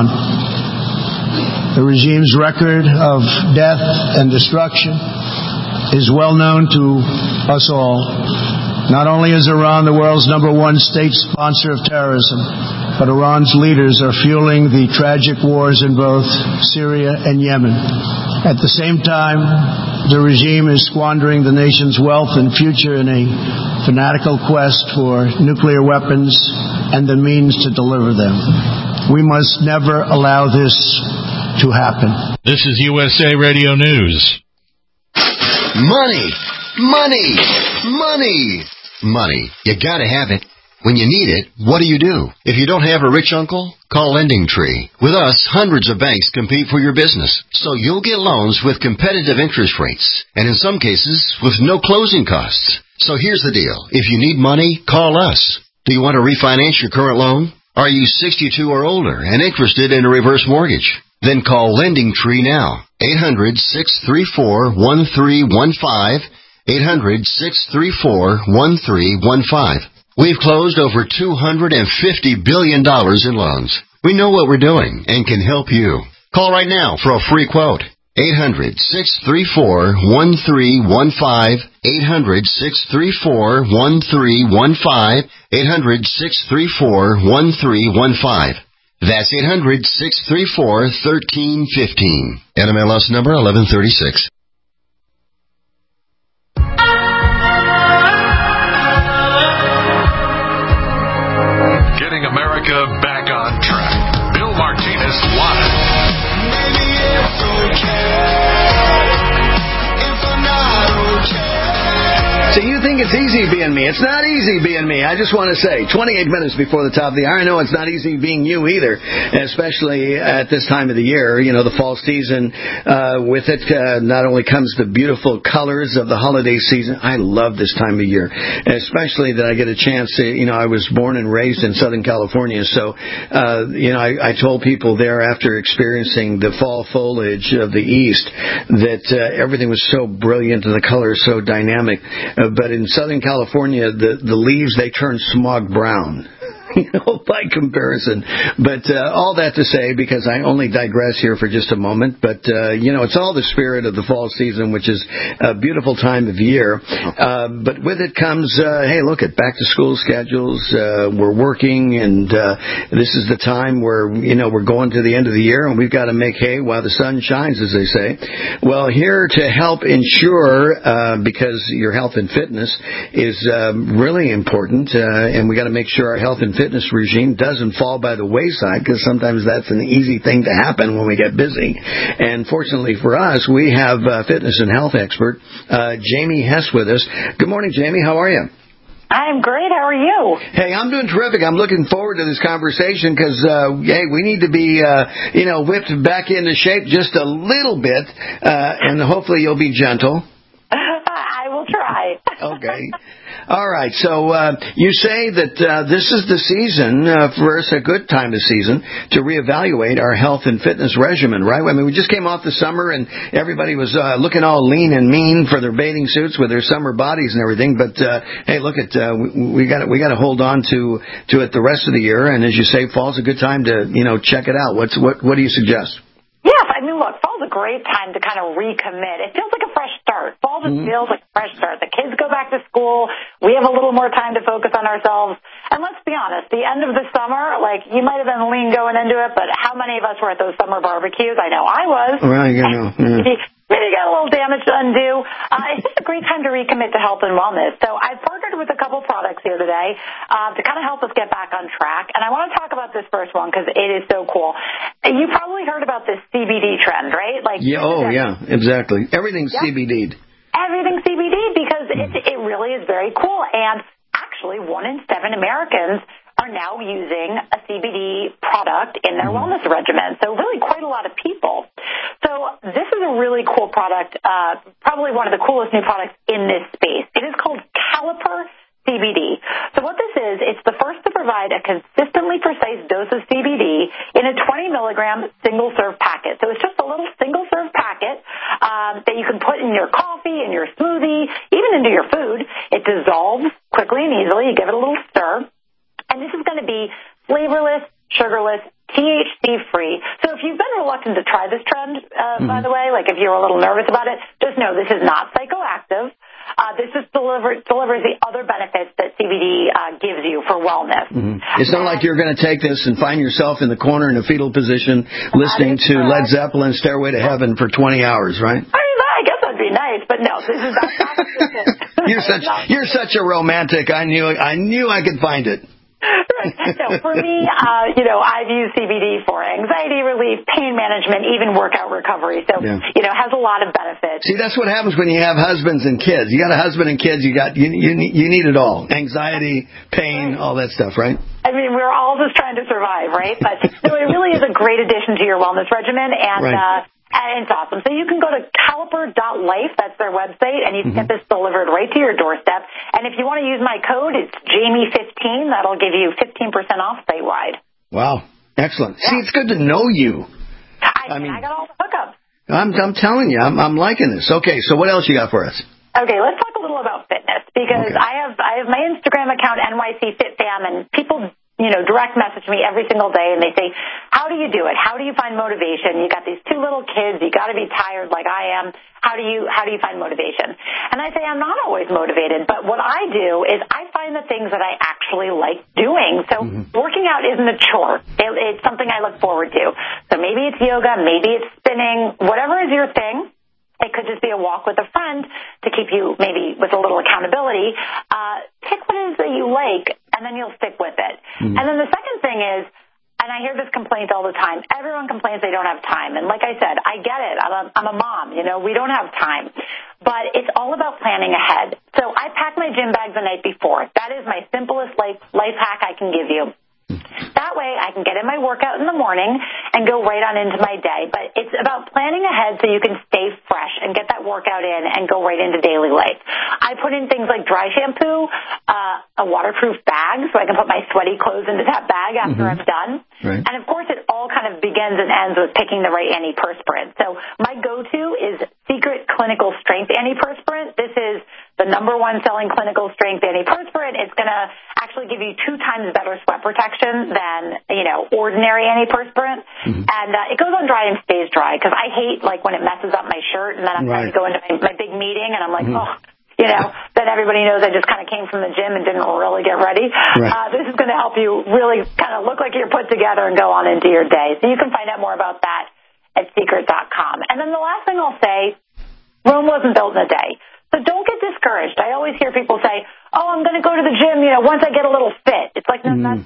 The regime's record of death and destruction is well known to us all. Not only is Iran the world's number one state sponsor of terrorism, but Iran's leaders are fueling the tragic wars in both Syria and Yemen. At the same time, the regime is squandering the nation's wealth and future in a fanatical quest for nuclear weapons and the means to deliver them. We must never allow this to happen. This is U S A Radio News. Money! Money! Money! Money. You gotta have it. When you need it, what do you do? If you don't have a rich uncle, call Lending Tree. With us, hundreds of banks compete for your business, so you'll get loans with competitive interest rates, and in some cases, with no closing costs. So here's the deal. If you need money, call us. Do you want to refinance your current loan? Are you sixty-two or older and interested in a reverse mortgage? Then call Lending Tree now. eight hundred, six three four, one three one five. eight hundred, six three four, one three one five. We've closed over two hundred fifty billion dollars in loans. We know what we're doing and can help you. Call right now for a free quote. eight hundred, six three four, one three one five. eight hundred, six three four, one three one five. eight hundred, six three four, one three one five. That's eight hundred, six three four, one three one five. N M L S number eleven thirty-six. Getting America back on track. Bill Martinez Live. Maybe it's okay if I'm not okay. So you think it's easy being me. It's not easy being me. I just want to say, twenty-eight minutes before the top of the hour, I know it's not easy being you either, especially at this time of the year. You know, the fall season, uh, with it uh, not only comes the beautiful colors of the holiday season. I love this time of year, especially that I get a chance to, you know, I was born and raised in Southern California, so, uh, you know, I, I told people there after experiencing the fall foliage of the East that uh, everything was so brilliant and the colors so dynamic. Uh, but in Southern California, the, the leaves, they turn smog brown. You know, by comparison. But uh, all that to say, because I only digress here for just a moment, but, uh, you know, it's all the spirit of the fall season, which is a beautiful time of year. Uh, but with it comes, uh, hey, look at back-to-school schedules. Uh, we're working, and uh, this is the time where, you know, we're going to the end of the year, and we've got to make hay while the sun shines, as they say. Well, here to help ensure, uh, because your health and fitness is uh, really important, uh, and we got to make sure our health and fitness regime doesn't fall by the wayside, because sometimes that's an easy thing to happen when we get busy. And fortunately for us, we have uh, fitness and health expert uh, Jamie Hess with us. Good morning, Jamie. How are you? I'm great. How are you? Hey, I'm doing terrific. I'm looking forward to this conversation because, uh, hey, we need to be, uh, you know, whipped back into shape just a little bit, uh, and hopefully you'll be gentle. I will try. Okay. All right. So uh, you say that uh, this is the season uh, for us, a good time of season, to reevaluate our health and fitness regimen, right? I mean, we just came off the summer, and everybody was uh, looking all lean and mean for their bathing suits with their summer bodies and everything. But uh, hey, look at uh, we, we got we got to hold on to to it the rest of the year. And as you say, fall's a good time to you know check it out. What's what what do you suggest? Yes, I mean, look, fall's a great time to kind of recommit. It feels like a fresh start. Fall just mm-hmm. feels like a fresh start. The kids go back to school. We have a little more time to focus on ourselves. And let's be honest, the end of the summer, like, you might have been lean going into it, but how many of us were at those summer barbecues? I know I was. Right, you know. Yeah. Maybe got a little damage to undo. Uh, it's just a great time to recommit to health and wellness. So I've partnered with a couple products here today uh, to kind of help us get back on track. And I want to talk about this first one because it is so cool. You probably heard about this C B D trend, right? Like, yeah, oh, yeah, exactly. Everything's yep. C B D'd. Everything's C B D because it, it really is very cool. And actually, one in seven Americans are now using a C B D product in their wellness regimen. So really quite a lot of people. So this is a really cool product, uh, probably one of the coolest new products in this space. It is called Caliper C B D. So what this is, it's the first to provide a consistently precise dose of C B D in a twenty milligram single-serve packet. So it's just a little single-serve packet um, that you can put in your coffee, in your smoothie, even into your food. It dissolves quickly and easily. You give it a little stir. And this is going to be flavorless, sugarless, T H C-free. So if you've been reluctant to try this trend, uh, mm-hmm. by the way, like if you're a little nervous about it, just know this is not psychoactive. Uh, this just deliver, delivers the other benefits that C B D uh, gives you for wellness. Mm-hmm. It's not like you're going to take this and find yourself in the corner in a fetal position listening to correct. Led Zeppelin Stairway to Heaven for twenty hours, right? I mean, I guess that'd be nice, but no, this is not. You're such you're such a romantic. I knew I knew I could find it. Right. So for me, uh, you know, I've used C B D for anxiety relief, pain management, even workout recovery. So, yeah. you know, it has a lot of benefits. See, that's what happens when you have husbands and kids. You got a husband and kids, you got you you, you need it all. Anxiety, pain, right. all that stuff, right? I mean, we're all just trying to survive, right? But so it really is a great addition to your wellness regimen, and right. uh and it's awesome. So you can go to caliper dot life, that's their website, and you can mm-hmm. get this delivered right to your doorstep. And if you want to use my code, it's Jamie fifteen. That'll give you fifteen percent off site-wide. Wow. Excellent. Yeah. See, it's good to know you. I, I mean, I got all the hookups. I'm, I'm telling you, I'm, I'm liking this. Okay, so what else you got for us? Okay, let's talk a little about fitness, because okay. I have I have my Instagram account, N Y C Fit Fam, and people, you know, direct message me every single day, and they say, how do you do it? How do you find motivation? You got these two little kids. You got to be tired like I am. How do you how do you find motivation? And I say I'm not always motivated, but what I do is I find the things that I actually like doing. So mm-hmm. working out isn't a chore. It, it's something I look forward to. So maybe it's yoga, maybe it's spinning, whatever is your thing. It could just be a walk with a friend to keep you maybe with a little accountability. Uh, pick what it is that you like, and then you'll stick with it. Mm-hmm. And then the second thing is, and I hear this complaint all the time, everyone complains they don't have time. And like I said, I get it. I'm a, I'm a mom. You know, we don't have time. But it's all about planning ahead. So I pack my gym bag the night before. That is my simplest life, life hack I can give you. That way I can get in my workout in the morning and go right on into my day. But it's about planning ahead so you can stay fresh and get that workout in and go right into daily life. I put in things like dry shampoo, uh, a waterproof bag so I can put my sweaty clothes into that bag after mm-hmm. I'm done. Right. And, of course, it all kind of begins and ends with picking the right antiperspirant. So my go-to is Secret Clinical Strength Antiperspirant. This is the number one selling clinical strength antiperspirant. It's going to actually give you two times better sweat protection than, you know, ordinary antiperspirant. Mm-hmm. And uh, it goes on dry and stays dry because I hate, like, when it messes up my shirt and then I'm right. trying to go into my, my big meeting and I'm like, mm-hmm. oh, you know, then everybody knows I just kind of came from the gym and didn't really get ready. Right. Uh, this is going to help you really kind of look like you're put together and go on into your day. So you can find out more about that at secret dot com. And then the last thing I'll say, Rome wasn't built in a day. So don't get discouraged. I always hear people say, oh, I'm going to go to the gym, you know, once I get a little fit. It's like, no, mm. that's not the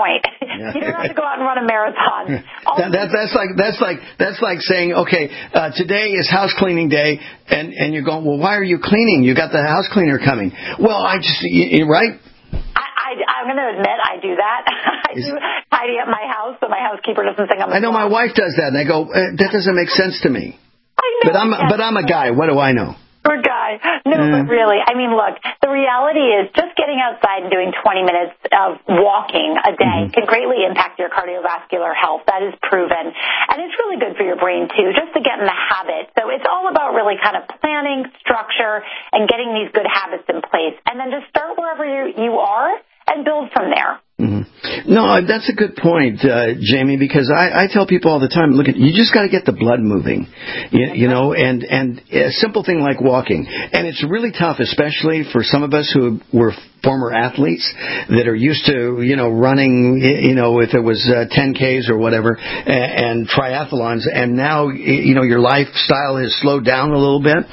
point. Yeah. You don't have to go out and run a marathon. that, that, that's like that's like that's like saying, okay, uh, today is house cleaning day, and and you're going, well, why are you cleaning? You got the house cleaner coming. Well, I just, you, right? I, I, I'm going to admit I do that. I do tidy up my house so my housekeeper doesn't think I'm a I know my wife does that, and I go, uh, that doesn't make sense to me. I know. But I'm but I'm a guy. What do I know? Poor guy. No, mm. but really, I mean, look, the reality is just getting outside and doing twenty minutes of walking a day mm-hmm. can greatly impact your cardiovascular health. That is proven. And it's really good for your brain, too, just to get in the habit. So it's all about really kind of planning, structure, and getting these good habits in place. And then just start wherever you, you are and build from there. Mm-hmm. No, that's a good point, uh, Jamie, because I, I tell people all the time, look, at, you just got to get the blood moving, you, you know, and, and a simple thing like walking. And it's really tough, especially for some of us who were former athletes that are used to, you know, running, you know, if it was uh, ten Ks or whatever, and, and triathlons, and now, you know, your lifestyle has slowed down a little bit,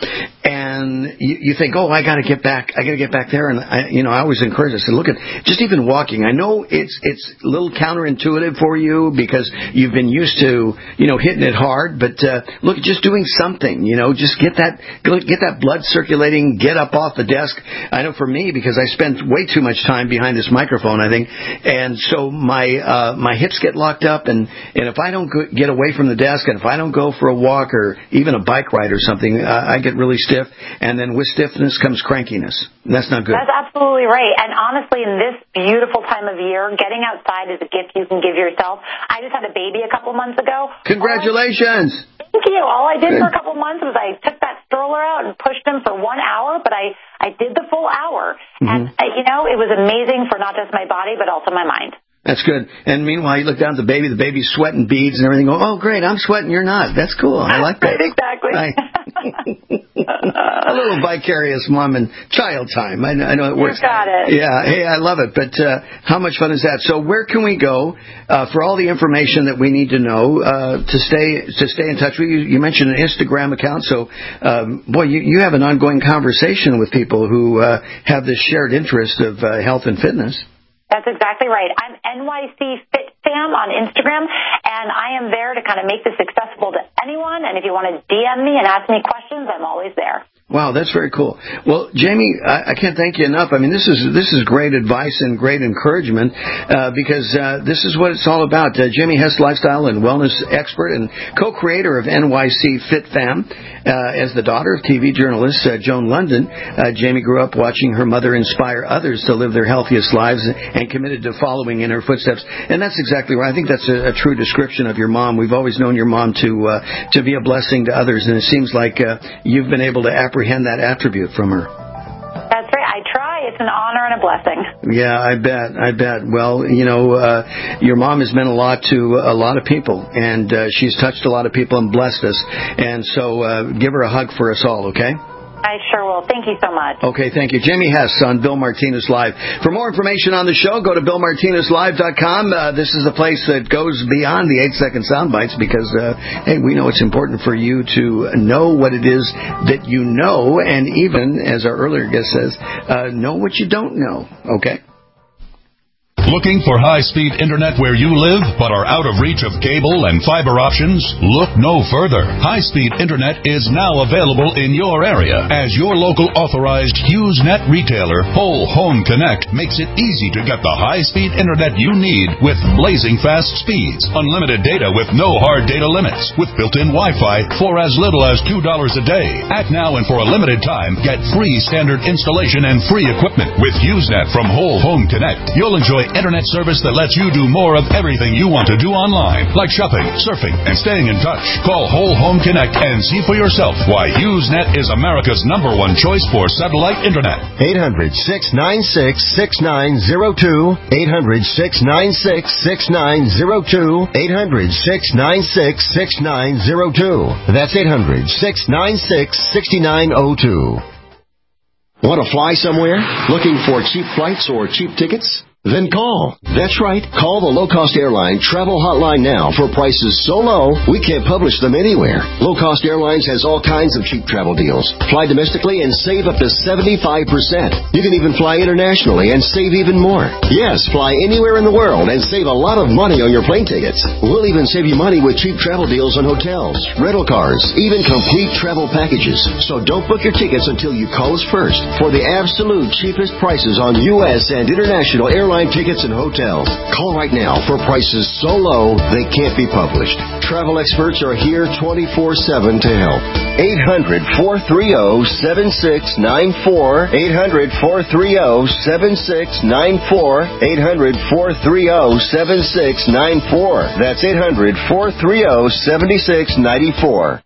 and you, you think, oh, I got to get back, I got to get back there, and, I, you know, I always encourage, I said, look at, just even walking, I know it's it's a little counterintuitive for you because you've been used to, you know, hitting it hard, but uh, look, just doing something, you know, just get that get that blood circulating, get up off the desk. I know for me, because I spend way too much time behind this microphone, I think, and so my uh, my hips get locked up, and, and if I don't go, get away from the desk, and if I don't go for a walk or even a bike ride or something, uh, I get really stiff, and then with stiffness comes crankiness. That's not good. That's absolutely right, and honestly, in this beautiful time of year, getting outside is a gift you can give yourself. I just had a baby a couple months ago. Congratulations! All I, thank you. All I did for a couple months was I took that stroller out and pushed him for one hour, but I, I did the full hour. Mm-hmm. And, uh, you know, it was amazing for not just my body, but also my mind. That's good. And meanwhile, you look down at the baby, the baby's sweating beads and everything. Go, oh, great, I'm sweating, you're not. That's cool. I like that. Right, exactly. I, a little vicarious mom and child time. I know, I know it works. You got it. Yeah, hey, I love it. But uh, how much fun is that? So where can we go uh, for all the information that we need to know uh, to stay to stay in touch with you? You mentioned an Instagram account. So, um, boy, you, you have an ongoing conversation with people who uh, have this shared interest of uh, health and fitness. That's exactly right. I'm N Y C Fit Fam on Instagram, and I am there to kind of make this accessible to anyone. And if you want to D M me and ask me questions, I'm always there. Wow, that's very cool. Well, Jamie, I, I can't thank you enough. I mean, this is this is great advice and great encouragement uh, because uh, this is what it's all about. Uh, Jamie Hess, lifestyle and wellness expert and co-creator of N Y C Fit Fam. Uh, as the daughter of T V journalist uh, Joan London, uh, Jamie grew up watching her mother inspire others to live their healthiest lives and committed to following in her footsteps. And that's exactly right. I think that's a, a true description of your mom. We've always known your mom to uh, to be a blessing to others, and it seems like uh, you've been able to apprehend that attribute from her. That's right. I try. It's an honor and a blessing. Yeah, I bet. I bet. Well, you know, uh, your mom has meant a lot to a lot of people, and uh, she's touched a lot of people and blessed us. And so uh, give her a hug for us all, okay? I sure will. Thank you so much. Okay, thank you. Jamie Hess on Bill Martinez Live. For more information on the show, go to bill martinez live dot com. Uh, this is a place that goes beyond the eight-second sound bites because, uh, hey, we know it's important for you to know what it is that you know, and even, as our earlier guest says, uh, know what you don't know, okay? Looking for high-speed internet where you live but are out of reach of cable and fiber options? Look no further. High-speed internet is now available in your area as your local authorized HughesNet retailer, Whole Home Connect, makes it easy to get the high-speed internet you need with blazing fast speeds, unlimited data with no hard data limits, with built-in Wi-Fi for as little as two dollars a day. Act now and for a limited time, get free standard installation and free equipment. With HughesNet from Whole Home Connect, you'll enjoy internet service that lets you do more of everything you want to do online, like shopping, surfing, and staying in touch. Call Whole Home Connect and see for yourself why HughesNet is America's number one choice for satellite internet. eight hundred, six nine six, six nine zero two. eight hundred, six nine six, six nine zero two. eight hundred, six nine six, six nine zero two. That's eight hundred, six nine six, six nine zero two. Want to fly somewhere? Looking for cheap flights or cheap tickets? Then call. That's right. Call the low-cost airline travel hotline now for prices so low we can't publish them anywhere. Low-cost airlines has all kinds of cheap travel deals. Fly domestically and save up to seventy-five percent. You can even fly internationally and save even more. Yes, fly anywhere in the world and save a lot of money on your plane tickets. We'll even save you money with cheap travel deals on hotels, rental cars, even complete travel packages. So don't book your tickets until you call us first for the absolute cheapest prices on U S and international airline tickets and hotels. Call right now for prices so low they can't be published. Travel experts are here twenty-four seven to help. eight hundred, four three zero, seven six nine four. eight hundred, four three zero, seven six nine four. eight hundred, four three zero, seven six nine four. That's eight hundred, four three zero, seven six nine four.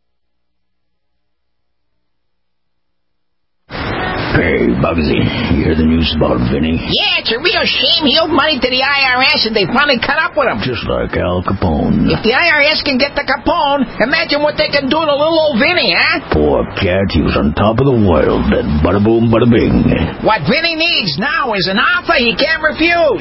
Hey, Bugsy, you hear the news about Vinny? Yeah, it's a real shame he owed money to the I R S and they finally cut up with him. Just like Al Capone. If the I R S can get the Capone, imagine what they can do to little old Vinny, huh? Poor cat, he was on top of the world, that bada boom, bada bing. What Vinny needs now is an offer he can't refuse.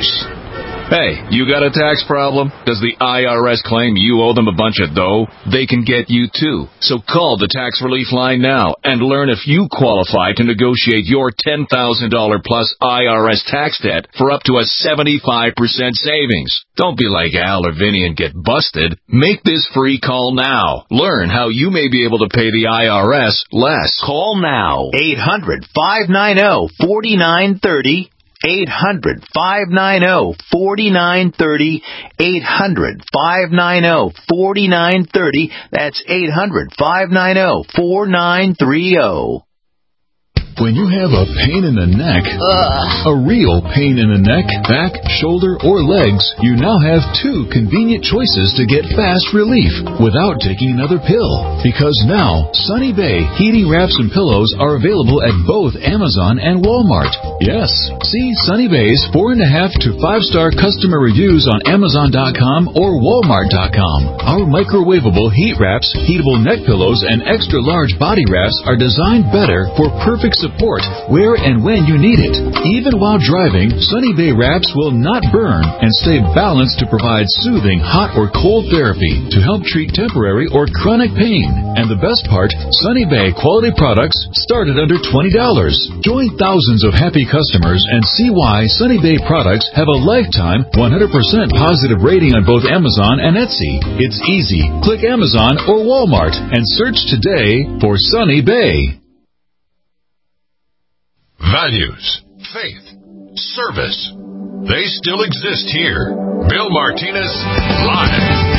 Hey, you got a tax problem? Does the I R S claim you owe them a bunch of dough? They can get you too. So call the tax relief line now and learn if you qualify to negotiate your ten thousand dollars plus I R S tax debt for up to a seventy-five percent savings. Don't be like Al or Vinny and get busted. Make this free call now. Learn how you may be able to pay the I R S less. Call now. eight hundred, five nine zero, four nine three zero. eight hundred, five nine zero, four nine three zero. eight hundred, five nine zero, four nine three zero. That's eight hundred, five nine zero, four nine three zero. When you have a pain in the neck, Ugh. a real pain in the neck, back, shoulder, or legs, you now have two convenient choices to get fast relief without taking another pill. Because now, Sunny Bay heating wraps and pillows are available at both Amazon and Walmart. Yes, see Sunny Bay's four and a half to five star customer reviews on Amazon dot com or Walmart dot com. Our microwavable heat wraps, heatable neck pillows, and extra large body wraps are designed better for perfect support support where and when you need it. Even while driving, Sunny Bay wraps will not burn and stay balanced to provide soothing hot or cold therapy to help treat temporary or chronic pain. And the best part, Sunny Bay quality products start at under twenty dollars. Join thousands of happy customers and see why Sunny Bay products have a lifetime one hundred percent positive rating on both Amazon and Etsy. It's easy. Click Amazon or Walmart and search today for Sunny Bay. Values, faith, service. They still exist here. Bill Martinez, live.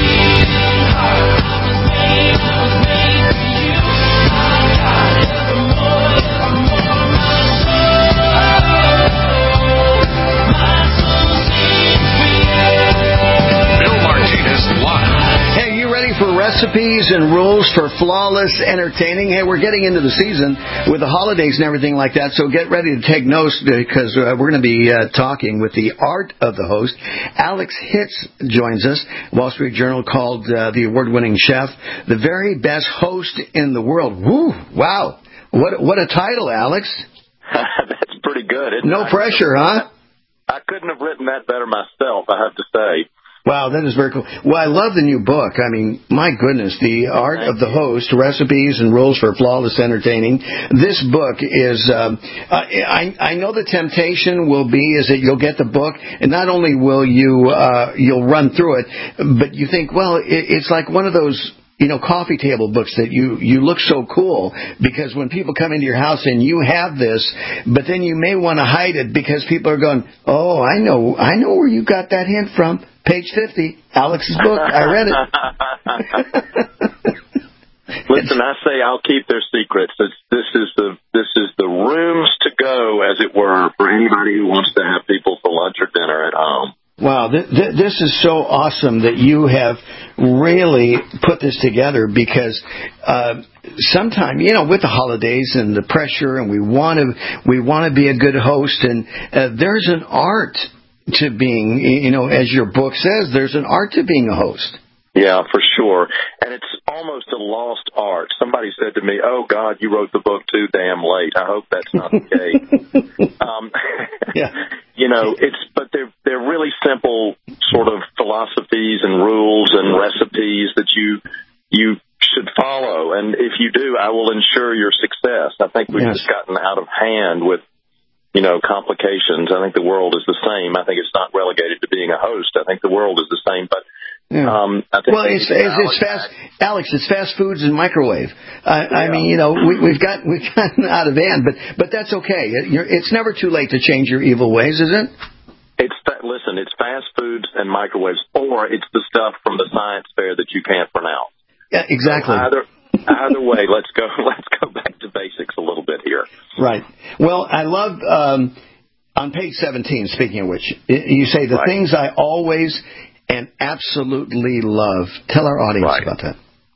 For recipes and rules for flawless entertaining. Hey, we're getting into the season with the holidays and everything like that, so get ready to take notes because uh, we're going to be uh, talking with the art of the host. Alex Hitz joins us. Wall Street Journal called uh, the award-winning chef the very best host in the world. Woo! Wow. What, what a title, Alex. That's pretty good, isn't No it? pressure, huh? I couldn't have written that better myself, I have to say. Wow, that is very cool. Well, I love the new book. I mean, my goodness, The Art of the Host, Recipes and Rules for Flawless Entertaining. This book is, um, I, I know the temptation will be is that you'll get the book, and not only will you, uh, you'll run through it, but you think, well, it, it's like one of those, you know, coffee table books that you, you look so cool because when people come into your house and you have this, but then you may want to hide it because people are going, oh, I know, I know where you got that hint from. Page fifty, Alex's book. I read it. Listen, I say I'll keep their secrets. It's, this is the this is the rooms to go, as it were, for anybody who wants to have people for lunch or dinner at home. Wow, th- th- this is so awesome that you have really put this together because uh, sometime, you know, with the holidays and the pressure, and we want to we want to be a good host, and uh, there's an art to being, you know, as your book says, there's an art to being a host. Yeah, for sure. And it's almost a lost art. Somebody said to me, oh, God, you wrote the book too damn late. I hope that's not the case. um, yeah. You You know, it's but they're they're really simple sort of philosophies and rules and recipes that you you should follow. And if you do, I will ensure your success. I think we've Yes. just gotten out of hand with, you know, complications. I think the world is the same. I think it's not relegated to being a host. I think the world is the same. But Yeah. um, I think Well, it's, it's, it's fast, Alex. It's fast foods and microwave. I, I mean, you know, we, we've got we've gotten out of hand, but but that's okay. It, you're, it's never too late to change your evil ways, is it? It's fa- listen, it's fast foods and microwaves, or it's the stuff from the science fair that you can't pronounce. Yeah, exactly. So either either way, let's go. Let's go back to basics a little bit here. Right. Well, I love um, on page seventeen. Speaking of which, you say the Right. things I always and absolutely love. Tell our audience Right. about that.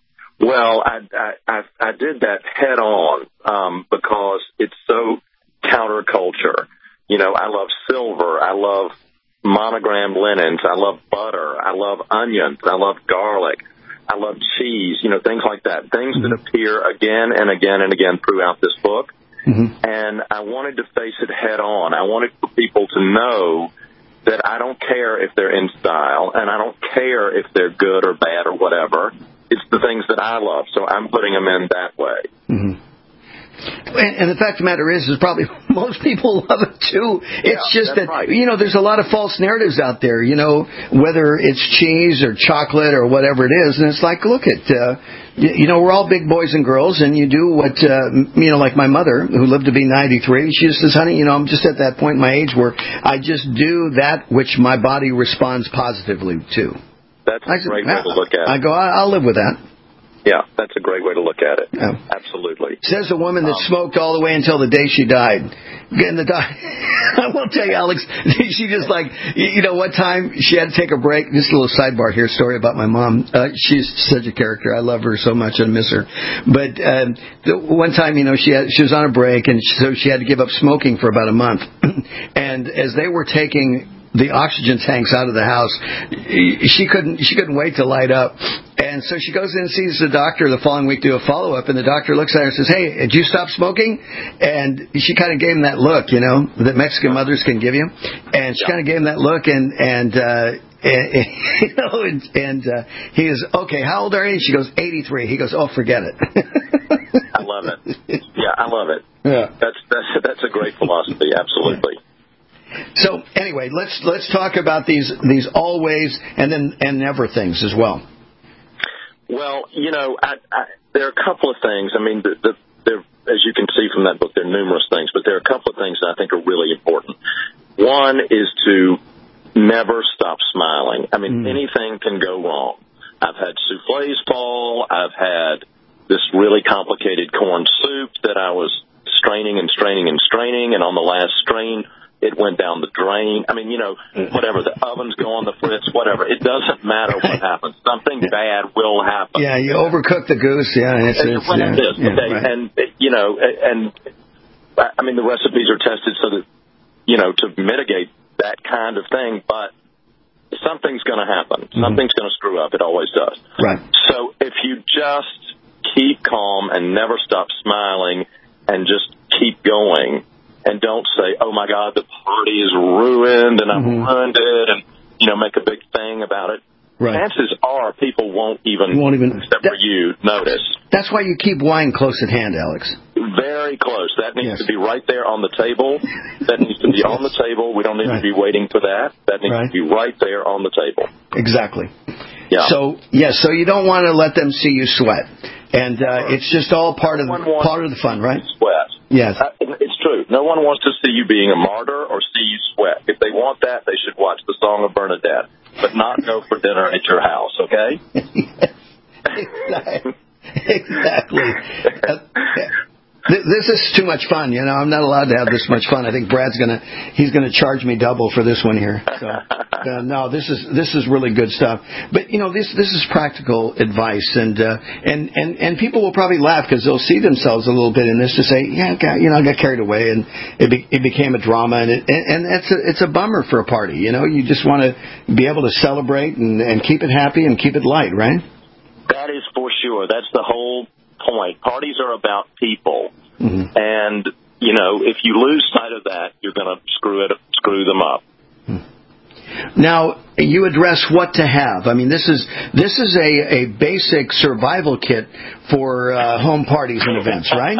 Well, I, I I I did that head on um, because it's so counterculture. You know, I love silver. I love monogrammed linens. I love butter. I love onions. I love garlic. I love cheese. You know, things like that. Things that appear again and again and again throughout this book. Mm-hmm. And I wanted to face it head on. I wanted for people to know that I don't care if they're in style, and I don't care if they're good or bad or whatever. It's the things that I love, so I'm putting them in that way. Mm-hmm. And, and the fact of the matter is, is probably most people love it too. It's Yeah, just that's that, right. you know, there's a lot of false narratives out there, you know, whether it's cheese or chocolate or whatever it is. And it's like, look at, uh, you, you know, we're all big boys and girls, and you do what, uh, you know, like my mother, who lived to be ninety-three, she just says, honey, you know, I'm just at that point in my age where I just do that which my body responds positively to. That's a I said, great way to look at it. I go, I, I'll live with that. Yeah, that's a great way to look at it. Yeah. Absolutely. Says a woman that Um, smoked all the way until the day she died. And the di- I will tell you, Alex, she just like, you know, what time she had to take a break. Just a little sidebar here, story about my mom. Uh, she's such a character. I love her so much. I miss her. But um, the, one time, you know, she had, she was on a break, and so she had to give up smoking for about a month. And as they were taking the oxygen tanks out of the house, she couldn't she couldn't wait to light up. And so she goes in and sees the doctor the following week to do a follow-up, and the doctor looks at her and says, hey, did you stop smoking? And she kind of gave him that look, you know, that Mexican mothers can give you. And she kind of gave him that look, and, and uh, and, you know, and, and uh, he goes, okay, how old are you? She goes, eighty-three. He goes, oh, forget it. I love it. Yeah, I love it. Yeah. That's, that's, that's a great philosophy, absolutely. So anyway, let's let's talk about these these always and then and never things as well. Well, you know, I, I, there are a couple of things. I mean, the, the, there, as you can see from that book, there are numerous things, but there are a couple of things that I think are really important. One is to never stop smiling. I mean, mm. anything can go wrong. I've had souffles fall. I've had this really complicated corn soup that I was straining and straining and straining, and on the last strain, it went down the drain. I mean, you know, whatever. The ovens go on the fritz, whatever. It doesn't matter what happens. Something bad will happen. Yeah, you overcook the goose. Yeah, it's, it's, well, yeah, it is. yeah, Okay, right. and you know, and I mean, the recipes are tested so that you know to mitigate that kind of thing. But something's going to happen. Mm-hmm. Something's going to screw up. It always does. Right. So if you just keep calm and never stop smiling and just keep going. And don't say, oh, my God, the party is ruined and I've mm-hmm. ruined it, and, you know, make a big thing about it. Right. Chances are people won't even, won't even except that, for you, notice. That's why you keep wine close at hand, Alex. Very close. That needs yes. to be right there on the table. That needs to be yes. on the table. We don't need right. to be waiting for that. That needs right. to be right there on the table. Exactly. Yeah. So, yes, so you don't want to let them see you sweat. And uh, it's just all part of part of the fun, right? Sweat. Yes. Uh, it's true. No one wants to see you being a martyr or see you sweat. If they want that, they should watch The Song of Bernadette, but not go for dinner at your house, okay? Exactly. exactly. Uh, this is too much fun, you know. I'm not allowed to have this much fun. I think Brad's gonna he's gonna charge me double for this one here. So uh, no, this is this is really good stuff. But you know, this this is practical advice, and uh, and and and people will probably laugh because they'll see themselves a little bit in this to say, yeah, God, you know, I got carried away and it be, it became a drama, and it and, and it's a it's a bummer for a party. You know, you just want to be able to celebrate and, and keep it happy and keep it light, right? That is for sure. That's the whole point. Parties are about people, mm-hmm. and you know if you lose sight of that, you're going to screw it screw them up. Now, you address what to have. I mean, this is this is a, a basic survival kit for uh, home parties and events, right?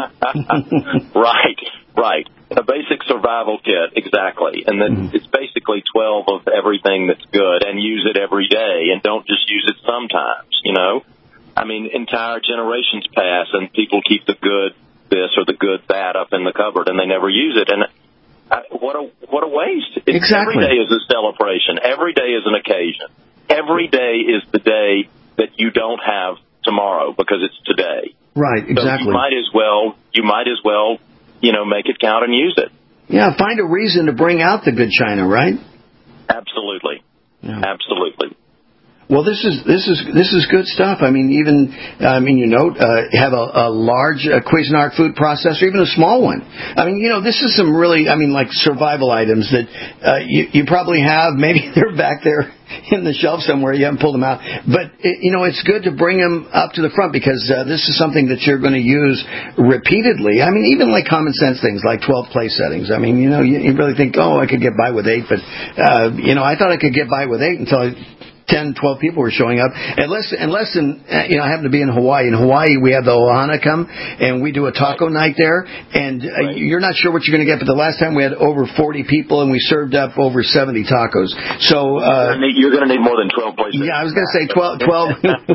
Right, right. A basic survival kit, exactly. And then mm-hmm. it's basically twelve of everything that's good, and use it every day, and don't just use it sometimes, you know? I mean, entire generations pass, and people keep the good this or the good that up in the cupboard, and they never use it. And I, what a what a waste. It's, exactly. Every day is a celebration. Every day is an occasion. Every day is the day that you don't have tomorrow because it's today. Right, exactly. So you might as well, you might as well, you know, make it count and use it. Yeah, find a reason to bring out the good china, right? Absolutely. Yeah. Absolutely. Well, this is this is this is good stuff. I mean, even I mean, you know, uh, have a, a large uh, Cuisinart food processor, even a small one. I mean, you know, this is some really, I mean, like survival items that uh, you you probably have. Maybe they're back there in the shelf somewhere. You haven't pulled them out, but it, you know, it's good to bring them up to the front because uh, this is something that you're going to use repeatedly. I mean, even like common sense things like twelve place settings. I mean, you know, you, you really think, oh, I could get by with eight, but uh, you know, I thought I could get by with eight until I. ten, twelve people were showing up. Unless, unless in, you know, I happen to be in Hawaii. In Hawaii, we have the Ohana come, and we do a taco night there. And uh, right. you're not sure what you're going to get, but the last time we had over forty people, and we served up over seventy tacos. So uh, you're going to need more than twelve places. Yeah, I was going to say twelve. twelve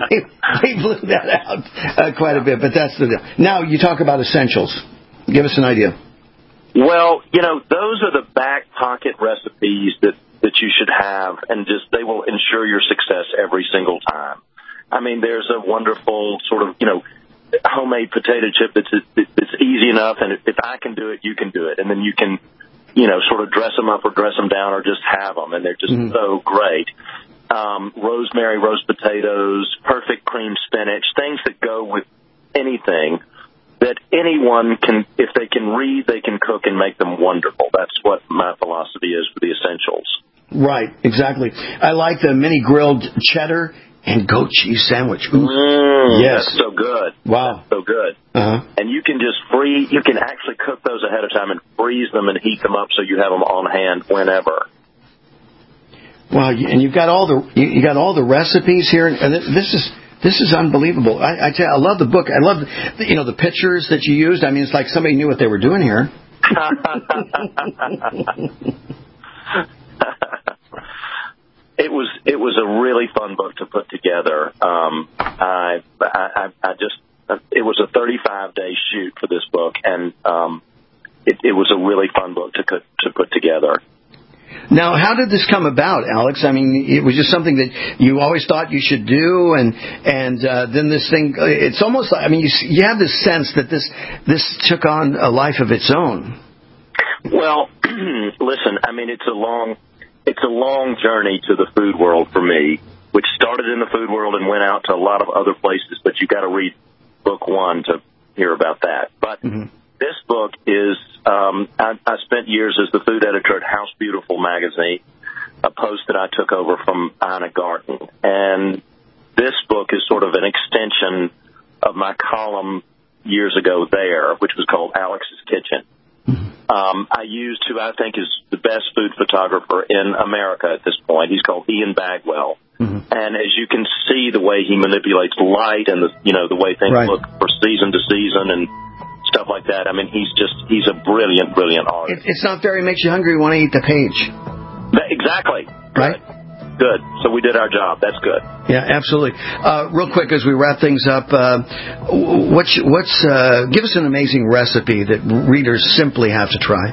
we blew that out uh, quite a bit, but that's the deal. Now, you talk about essentials. Give us an idea. Well, you know, those are the back pocket recipes that that you should have, and just they will ensure your success every single time. I mean, there's a wonderful sort of, you know, homemade potato chip that's that's easy enough, and if I can do it, you can do it. And then you can, you know, sort of dress them up or dress them down or just have them, and they're just mm-hmm. so great. Um, rosemary roast potatoes, perfect cream spinach, things that go with anything that anyone can, if they can read, they can cook and make them wonderful. That's what my philosophy is for the essentials. Right, exactly. I like the mini grilled cheddar and goat cheese sandwich. Ooh. Mm, yes. That's so good. Wow. That's so good. Uh-huh. And you can just free, you can actually cook those ahead of time and freeze them and heat them up so you have them on hand whenever. Wow, and you've got all the you got all the recipes here, and this is this is unbelievable. I, I tell you, I love the book. I love the, you know the pictures that you used. I mean, it's like somebody knew what they were doing here. It was it was a really fun book to put together. Um, I, I I just it was a thirty-five day shoot for this book, and um, it, it was a really fun book to to put together. Now, how did this come about, Alex? I mean, it was just something that you always thought you should do, and and uh, then this thing. It's almost like, I mean, you you have this sense that this this took on a life of its own. Well, listen, I mean, it's a long. It's a long journey to the food world for me, which started in the food world and went out to a lot of other places, but you got to read book one to hear about that. But mm-hmm. this book is, um, I, I spent years as the food editor at House Beautiful magazine, a post that I took over from Ina Garten. And this book is sort of an extension of my column years ago there, which was called Alex's Kitchen. Um, I used who I think is the best food photographer in America at this point. He's called Ian Bagwell. Mm-hmm. And as you can see, the way he manipulates light and the, you know, the way things right. look for season to season and stuff like that. I mean, he's just, he's a brilliant, brilliant artist. It, it's not very, makes you hungry, you want to eat the page. That, exactly. Right? Good. So we did our job. That's good. Yeah, absolutely. Uh, real quick, as we wrap things up, uh, what's, what's, uh, give us an amazing recipe that readers simply have to try.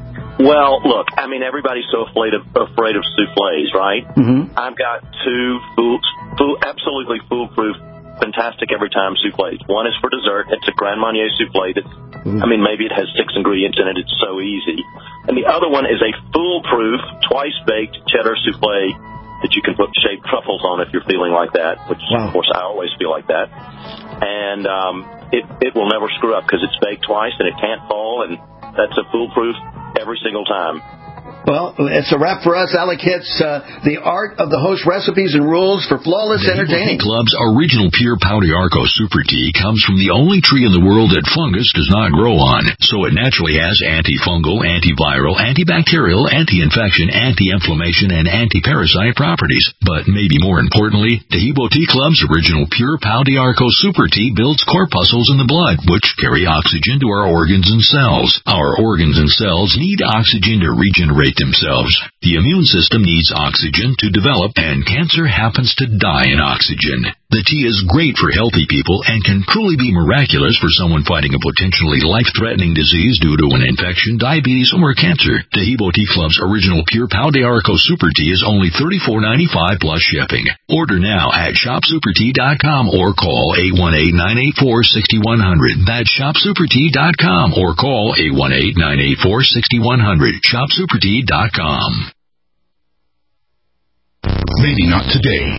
Well, look, I mean, everybody's so afraid of, afraid of souffles, right? Mm-hmm. I've got two fool, fool, absolutely foolproof, fantastic every time souffles. One is for dessert. It's a Grand Marnier souffle that's, mm-hmm. I mean, maybe it has six ingredients in it. It's so easy. And the other one is a foolproof, twice-baked cheddar souffle that you can put shaved truffles on if you're feeling like that, which, wow. of course, I always feel like that. And um, it, it will never screw up because it's baked twice and it can't fall, and that's a foolproof every single time. Well, it's a wrap for us. Alec hits uh, the art of the host recipes and rules for flawless the entertaining. Club's original pure Pau d'Arco Super Tea comes from the only tree in the world that fungus does not grow on, so it naturally has antifungal, antiviral, antibacterial, anti-infection, anti-inflammation, and anti-parasite properties. But maybe more importantly, Taheebo Tea Club's original pure Pau d'Arco Super Tea builds corpuscles in the blood, which carry oxygen to our organs and cells. Our organs and cells need oxygen to regenerate themselves. The immune system needs oxygen to develop, and cancer happens to die in oxygen. The tea is great for healthy people and can truly be miraculous for someone fighting a potentially life-threatening disease due to an infection, diabetes, or cancer. Taheebo Tea Club's original pure Pau d'Arco Super Tea is only thirty-four ninety-five plus shipping. Order now at shop super tea dot com or call eight one eight, nine eight four, six one zero zero. That's shop super tea dot com or call eight one eight, nine eight four, six one zero zero. shop super tea dot com. Maybe not today.